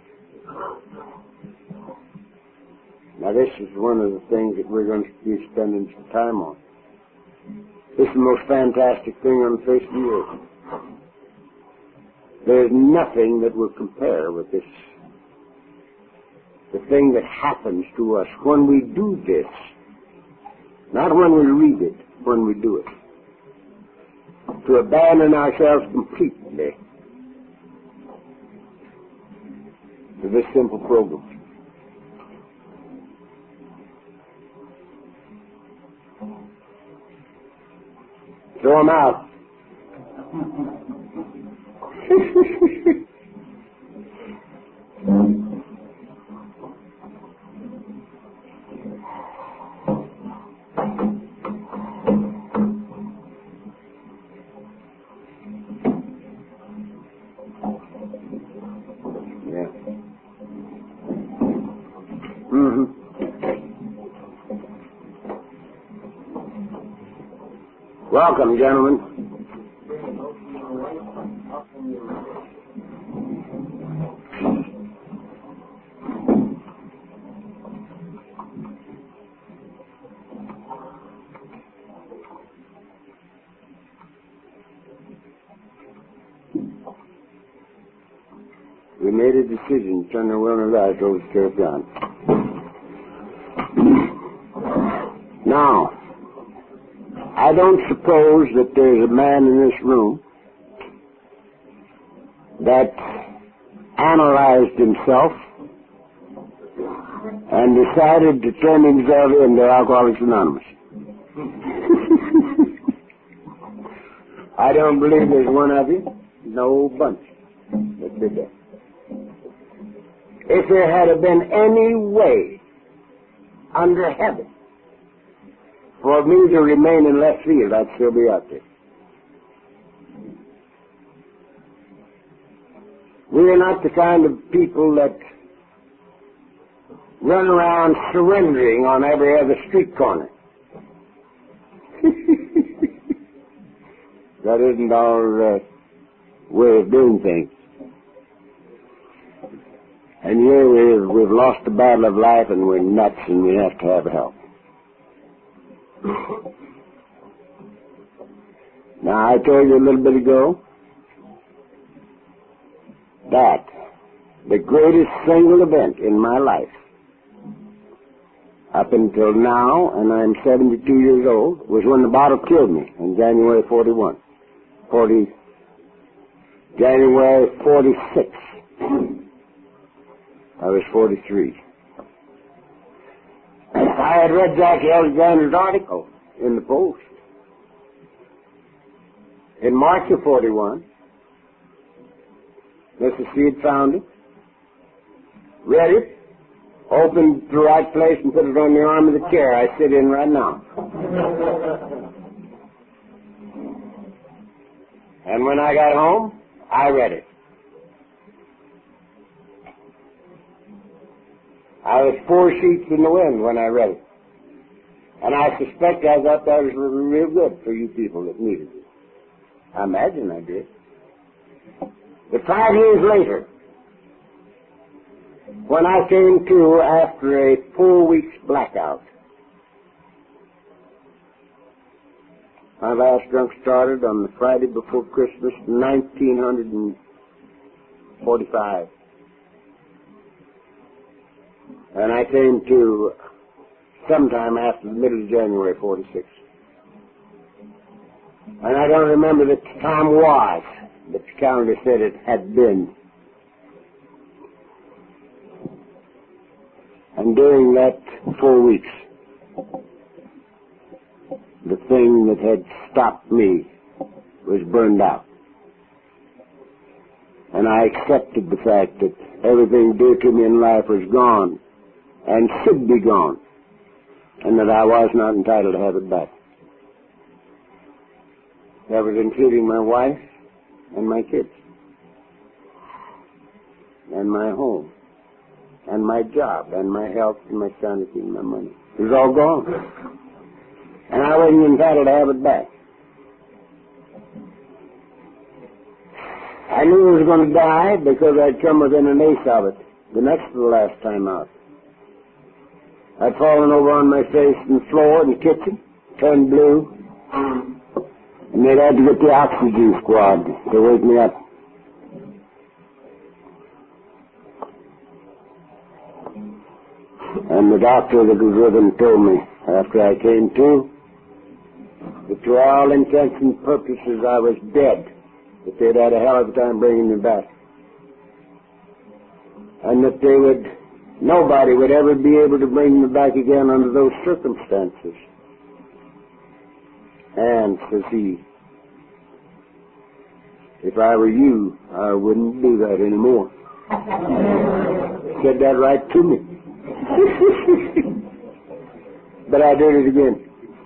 Now, this is one of the things that we're going to be spending some time on. This is the most fantastic thing on the face of the earth. There's nothing that will compare with this. The thing that happens to us when we do this. Not when we read it, when we do it. To abandon ourselves completely to this simple program. Throw them out. Welcome, gentlemen. We made a decision to turn the wilderness eyes over to Sheriff John. Now, I don't suppose that there's a man in this room that analyzed himself and decided to turn himself into Alcoholics Anonymous. I don't believe there's one of you, no bunch, that did that. If there had been any way under heaven for me to remain in left field, I'd still be out there. We are not the kind of people that run around surrendering on every other street corner. That isn't our way of doing things. And here we've lost the battle of life and we're nuts and we have to have help. Now, I told you a little bit ago that the greatest single event in my life up until now, and I'm 72 years old, was when the bottle killed me in January 46. I was 43. I had read Jackie Alexander's article in the Post in March of 41. Mr. Seed found it, read it, opened the right place and put it on the arm of the chair I sit in right now. And when I got home, I read it. I was 4 sheets in the wind when I read it. And I suspect I thought that was real good for you people that needed it. I imagine I did. But 5 years later, when I came to after a 4 weeks blackout, my last drunk started on the Friday before Christmas, 1945. And I came to sometime after the middle of January 46. And I don't remember the time was, but the calendar said it had been. And during that 4 weeks, the thing that had stopped me was burned out. And I accepted the fact that everything dear to me in life was gone and should be gone, and that I was not entitled to have it back. That was including my wife and my kids, and my home, and my job, and my health, and my sanity, and my money. It was all gone. And I wasn't entitled to have it back. I knew I was going to die because I'd come within an ace of it, the next to the last time out. I'd fallen over on my face in the floor in the kitchen, turned blue, and they'd had to get the oxygen squad to wake me up. And the doctor that was with him told me, after I came to, that to all intents and purposes I was dead, that they'd had a hell of a time bringing me back. And that nobody would ever be able to bring me back again under those circumstances. And, says he, if I were you, I wouldn't do that anymore. Said that right to me. But I did it again.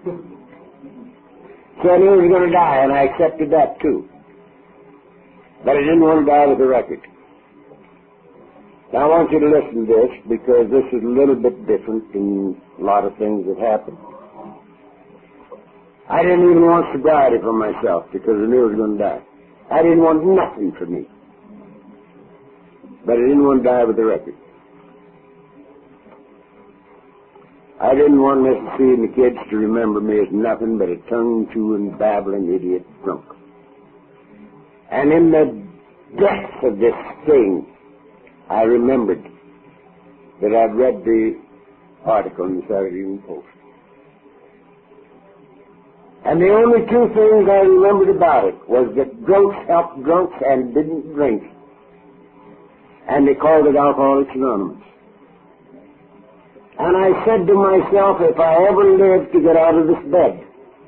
So I knew I was going to die, and I accepted that too. But I didn't want to die with a record. Now I want you to listen to this, because this is a little bit different than a lot of things that happen. I didn't even want sobriety for myself because I knew I was going to die. I didn't want nothing for me. But I didn't want to die with the record. I didn't want Mrs. C and the kids to remember me as nothing but a tongue-chewing, babbling idiot drunk. And in the depths of this thing, I remembered that I'd read the article in the Saturday Evening Post. And the only two things I remembered about it was that drunks helped drunks and didn't drink. And they called it Alcoholics Anonymous. And I said to myself, if I ever live to get out of this bed,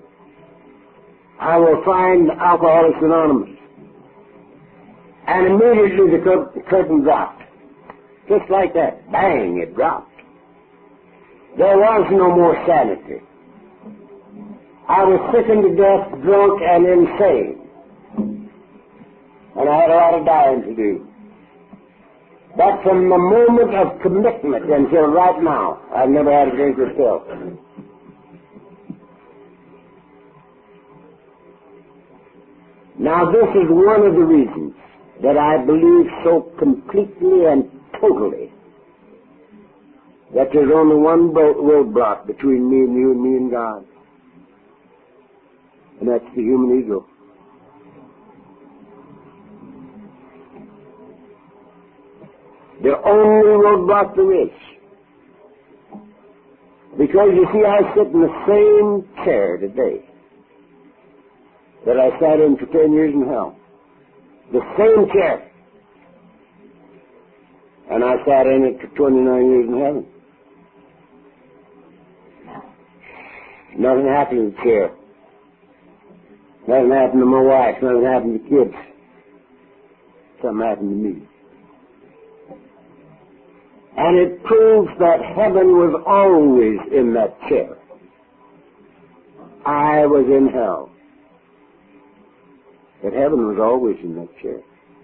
I will find Alcoholics Anonymous. And immediately the curtain dropped. Just like that. Bang, it dropped. There was no more sanity. I was sickened to death, drunk, and insane. And I had a lot of dying to do. But from the moment of commitment until right now, I've never had a drink or pill. Now, this is one of the reasons that I believe so completely and totally that there's only one roadblock between me and you and me and God. And that's the human ego. The only roadblock there is. Because you see, I sit in the same chair today that I sat in for 10 years in hell. The same chair. And I sat in it for 29 years in heaven. Nothing happened to the chair. Nothing happened to my wife. Nothing happened to kids. Something happened to me. And it proves that heaven was always in that chair. I was in hell. But heaven was always in that chair.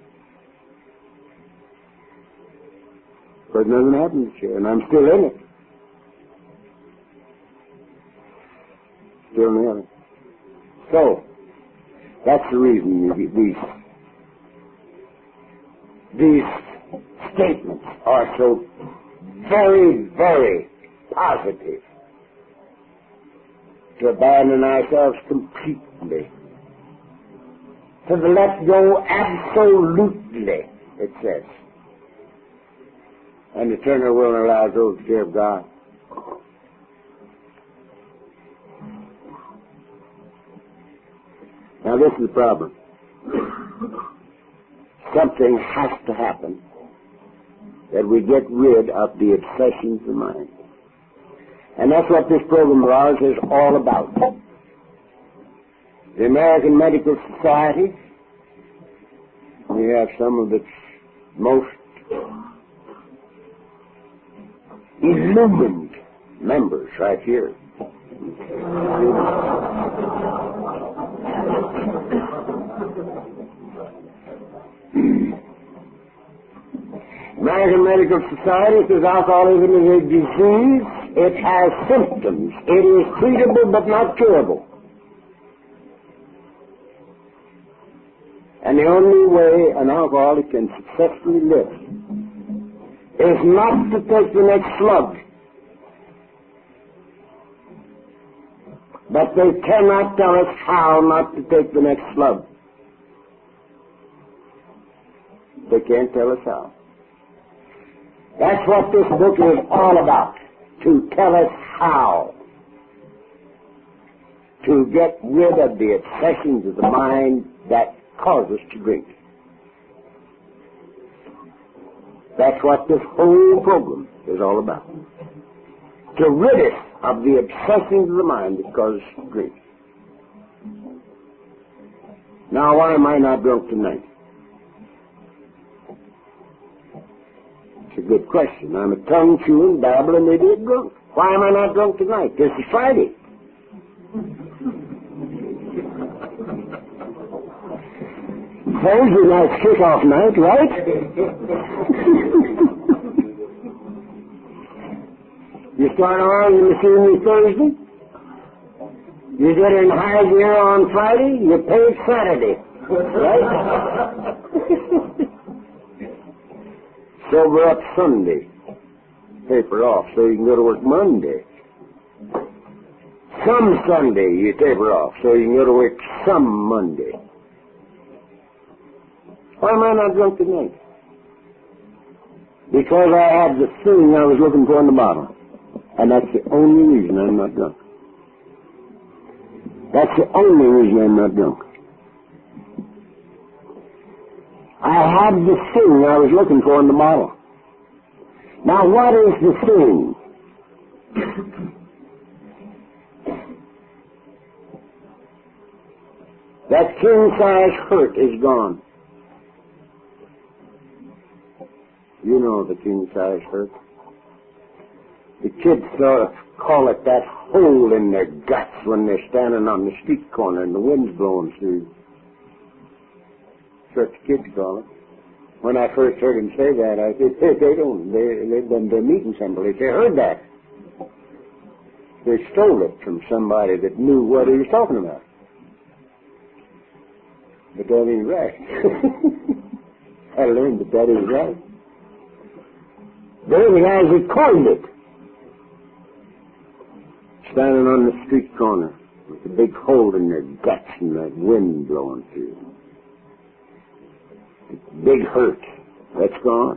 But nothing happened to the chair, and I'm still in it. Still in heaven. So, that's the reason these statements are so very, very positive. To abandon ourselves completely. To let go absolutely, it says. And to turn our will and our lives over to the care of God. Now this is the problem. Something has to happen that we get rid of the obsessions of the mind. And that's what this program of ours is all about. The American Medical Society, we have some of its most illumined members right here. American Medical Society says alcoholism is a disease. It has symptoms. It is treatable but not curable. And the only way an alcoholic can successfully live is not to take the next slug. But they cannot tell us how not to take the next slug. They can't tell us how. That's what this book is all about, to tell us how to get rid of the obsessions of the mind that cause us to drink. That's what this whole program is all about. To rid us of the obsessions of the mind that cause us to drink. Now, why am I not drunk tonight? It's a good question. I'm a tongue-chewing, babbling idiot drunk. Why am I not drunk tonight? This is Friday. Thursday night's kick-off night, right? You start around in the machinery Thursday. You get in high gear on Friday, you paid Saturday. Right? Sober up Sunday. Taper off so you can go to work Monday. Some Sunday you taper off so you can go to work some Monday. Why am I not drunk tonight? Because I had the thing I was looking for in the bottle. And that's the only reason I'm not drunk. That's the only reason I'm not drunk. I had the thing I was looking for in the bottle. Now, what is the thing? That king-size hurt is gone. You know the king-size hurt. The kids sort of call it that hole in their guts when they're standing on the street corner and the wind's blowing through. That's what the kids call it. When I first heard him say that, I said, they don't. They're meeting somebody. They heard that. They stole it from somebody that knew what he was talking about. But that ain't right. I learned that ain't right. They're the guys who coined it. Standing on the street corner with a big hole in their guts and that wind blowing through. Big hurt. That's gone.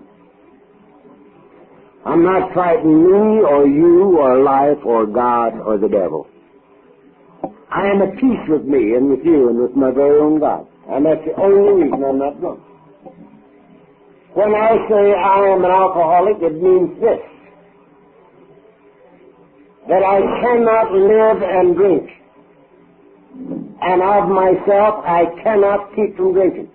I'm not fighting me or you or life or God or the devil. I am at peace with me and with you and with my very own God. And that's the only reason I'm not drunk. When I say I am an alcoholic, it means this. That I cannot live and drink. And of myself, I cannot keep from drinking.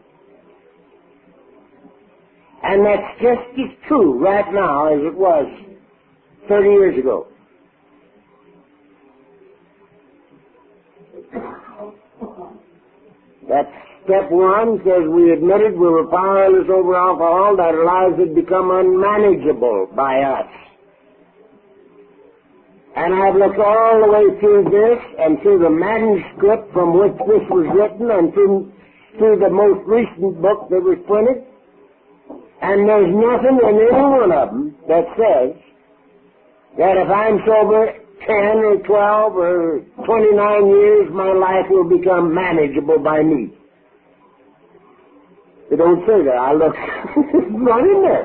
And that's just as true right now as it was 30 years ago. That's step one, says we admitted we were powerless over alcohol, that our lives had become unmanageable by us. And I've looked all the way through this and through the manuscript from which this was written and through the most recent book that was printed. And there's nothing in any one of them that says that if I'm sober 10 or 12 or 29 years, my life will become manageable by me. They don't say that. I look, it's not in there.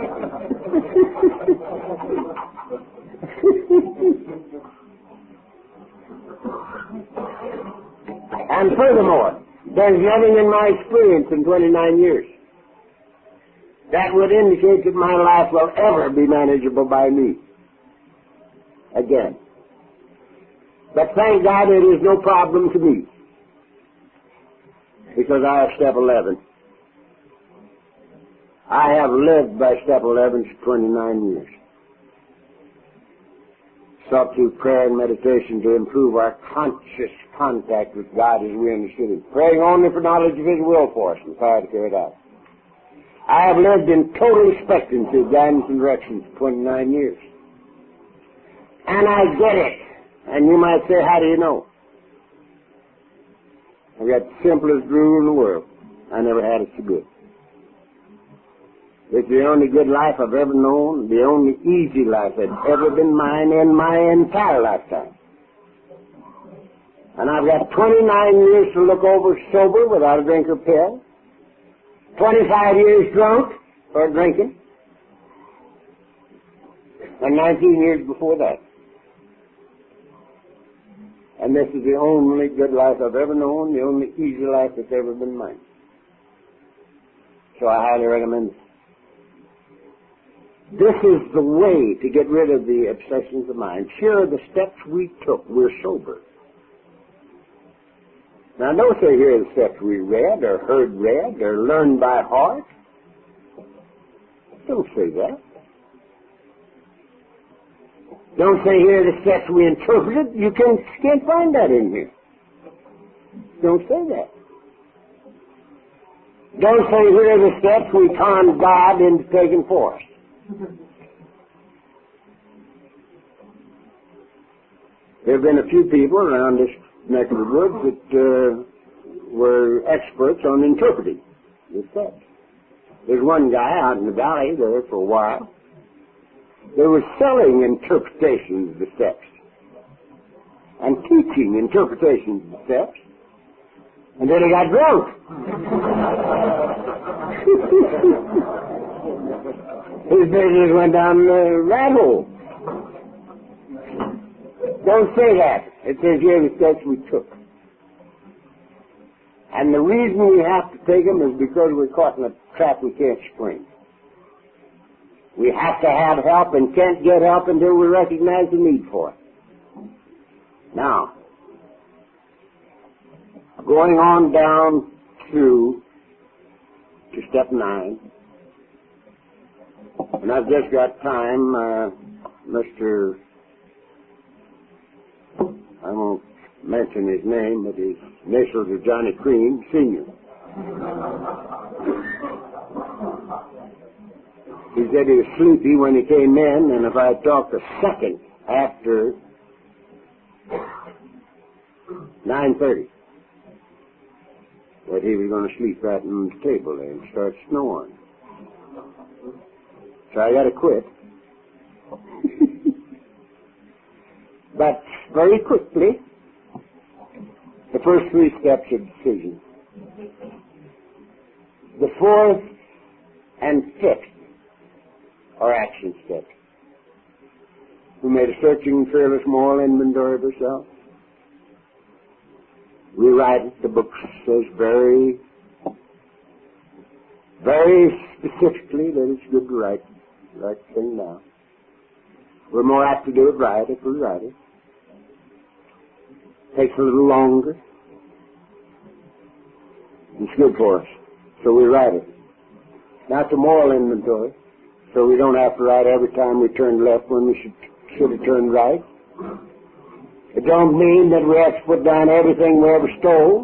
And furthermore, there's nothing in my experience in 29 years that would indicate that my life will ever be manageable by me again. But thank God it is no problem to me, because I have step 11. I have lived by step 11 for 29 years. Sought through prayer and meditation to improve our conscious contact with God as we understood it, praying only for knowledge of His will for us and power to carry it out. I have lived in total expectancy of guidance and direction for 29 years. And I get it. And you might say, how do you know? I've got the simplest rule in the world. I never had it so good. It's the only good life I've ever known, the only easy life that's ever been mine in my entire lifetime. And I've got 29 years to look over sober without a drink or pill. 25 years drunk or drinking. And 19 years before that. And this is the only good life I've ever known, the only easy life that's ever been mine. So I highly recommend it. This is the way to get rid of the obsessions of mind. Sure, the steps we took, we're sober. Now, don't say here the steps we read or heard read or learned by heart. Don't say that. Don't say here the steps we interpreted. You can't find that in here. Don't say that. Don't say here the steps we conned God into taking for us. There have been a few people around this neck of the woods that were experts on interpreting the steps. There's one guy out in the valley there for a while. They were selling interpretations of the steps and teaching interpretations of the steps. And then he got drunk. His business went down the rat hole. Don't say that. It says here the steps we took. And the reason we have to take them is because we're caught in a trap we can't spring. We have to have help and can't get help until we recognize the need for it. Now, going on down through to step 9, and I've just got time, Mr. I won't mention his name, but his initials are Johnny Cream, Sr. He said he was sleepy when he came in, and if I talked a second after 9:30, that he was going to sleep right on the table there and start snoring. So I got to quit. But very quickly, the first 3 steps of decision. The 4th and 5th are action steps. Who made a searching, fearless moral inventory of herself? We write it. The book says very, very specifically that it's good to write the thing down. We're more apt to do it right if we write it. Takes a little longer. It's good for us, so we write it. Now it's a moral inventory, so we don't have to write every time we turn left when we should have turned right. It don't mean that we have to put down everything we ever stole,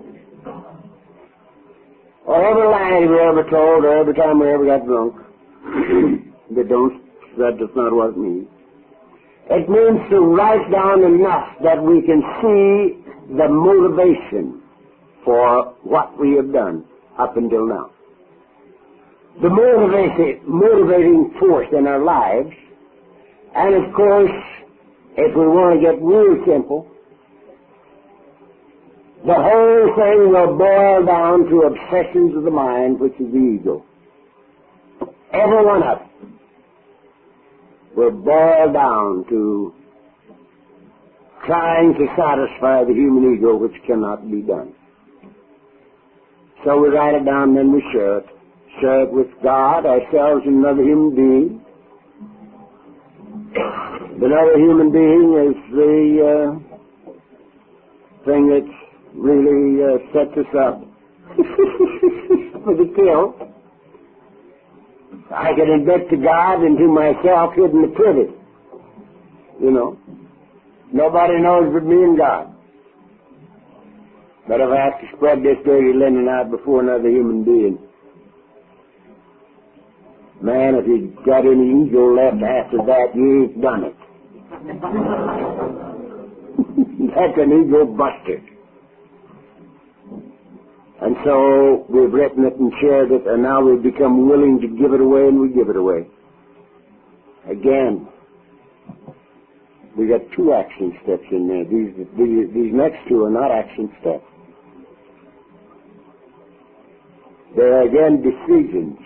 or every lie we ever told, or every time we ever got drunk. That does not what it means. It means to write down enough that we can see the motivation for what we have done up until now. The motivating force in our lives, and of course, if we want to get real simple, the whole thing will boil down to obsessions of the mind, which is the ego. Every one of them will boil down to trying to satisfy the human ego, which cannot be done. So we write it down, then we share it. Share it with God, ourselves, and another human being. Another human being is the thing that really sets us up for the kill. I can admit to God and to myself hidden the privy. You know. Nobody knows but me and God. But if I have to spread this dirty linen out before another human being, man, if you've got any ego left after that, you ain't done it. That's an ego buster. And so we've written it and shared it, and now we've become willing to give it away, and we give it away. Again, we got 2 action steps in there. These next 2 are not action steps. They're again decisions.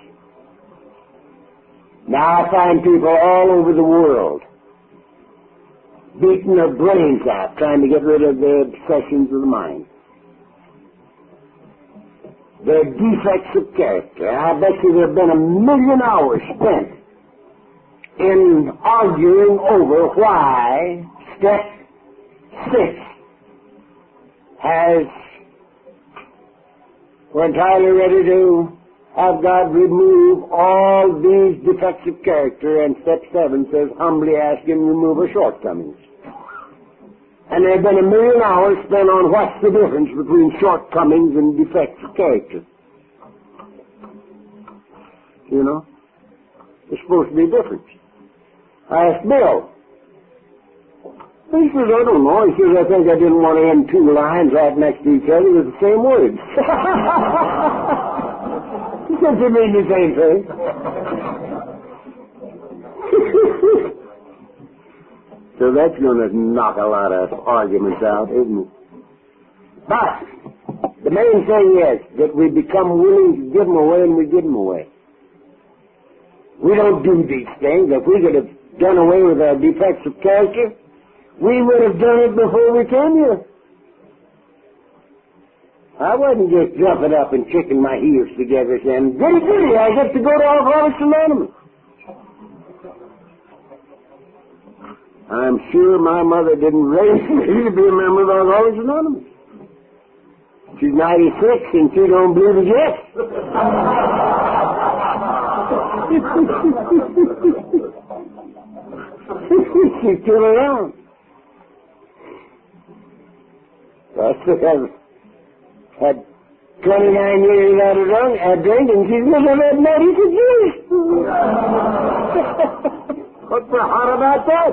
Now I find people all over the world beating their brains out, trying to get rid of their obsessions of the mind. Their defects of character. I bet you there have been 1,000,000 hours spent in arguing over why step 6 we're entirely ready to have God remove all these defects of character, and step 7 says, humbly ask Him to remove our shortcomings. And there have been 1,000,000 hours spent on what's the difference between shortcomings and defects of character. You know? There's supposed to be a difference. I asked Bill, He says, I don't know. He says, I think I didn't want to end two lines right next to each other with the same words. He said, you mean the same thing. So that's going to knock a lot of arguments out, isn't it? But the main thing is that we become willing to give them away, and we give them away. We don't do these things. If we could have done away with our defects of character, we would have done it before we came here. I wasn't just jumping up and kicking my heels together saying, goody, goody, I get to go to Alcoholics Anonymous. I'm sure my mother didn't raise me to be a member of Alcoholics Anonymous. She's 96 and she don't believe it yet. She's still around. I still have had 29 years without a drink, and she's never had 96 years. What's so hot about that?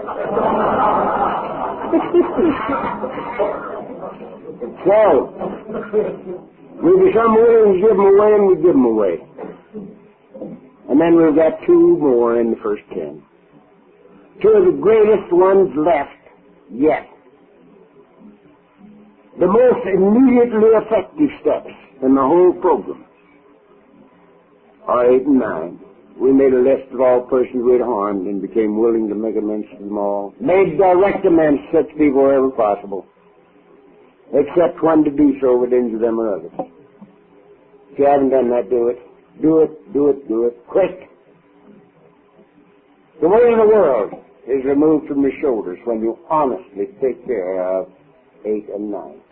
So, we become willing to give them away, and we give them away. And then we've got two more in the first 10. Two of the greatest ones left yet. The most immediately effective steps in the whole program are 8 and 9. We made a list of all persons we had harmed and became willing to make amends to them all. Made direct amends to such people wherever possible, except when to do so would injure them or others. If you haven't done that, do it. Do it, do it, do it. Quick. The weight of the world is removed from your shoulders when you honestly take care of 8 and 9.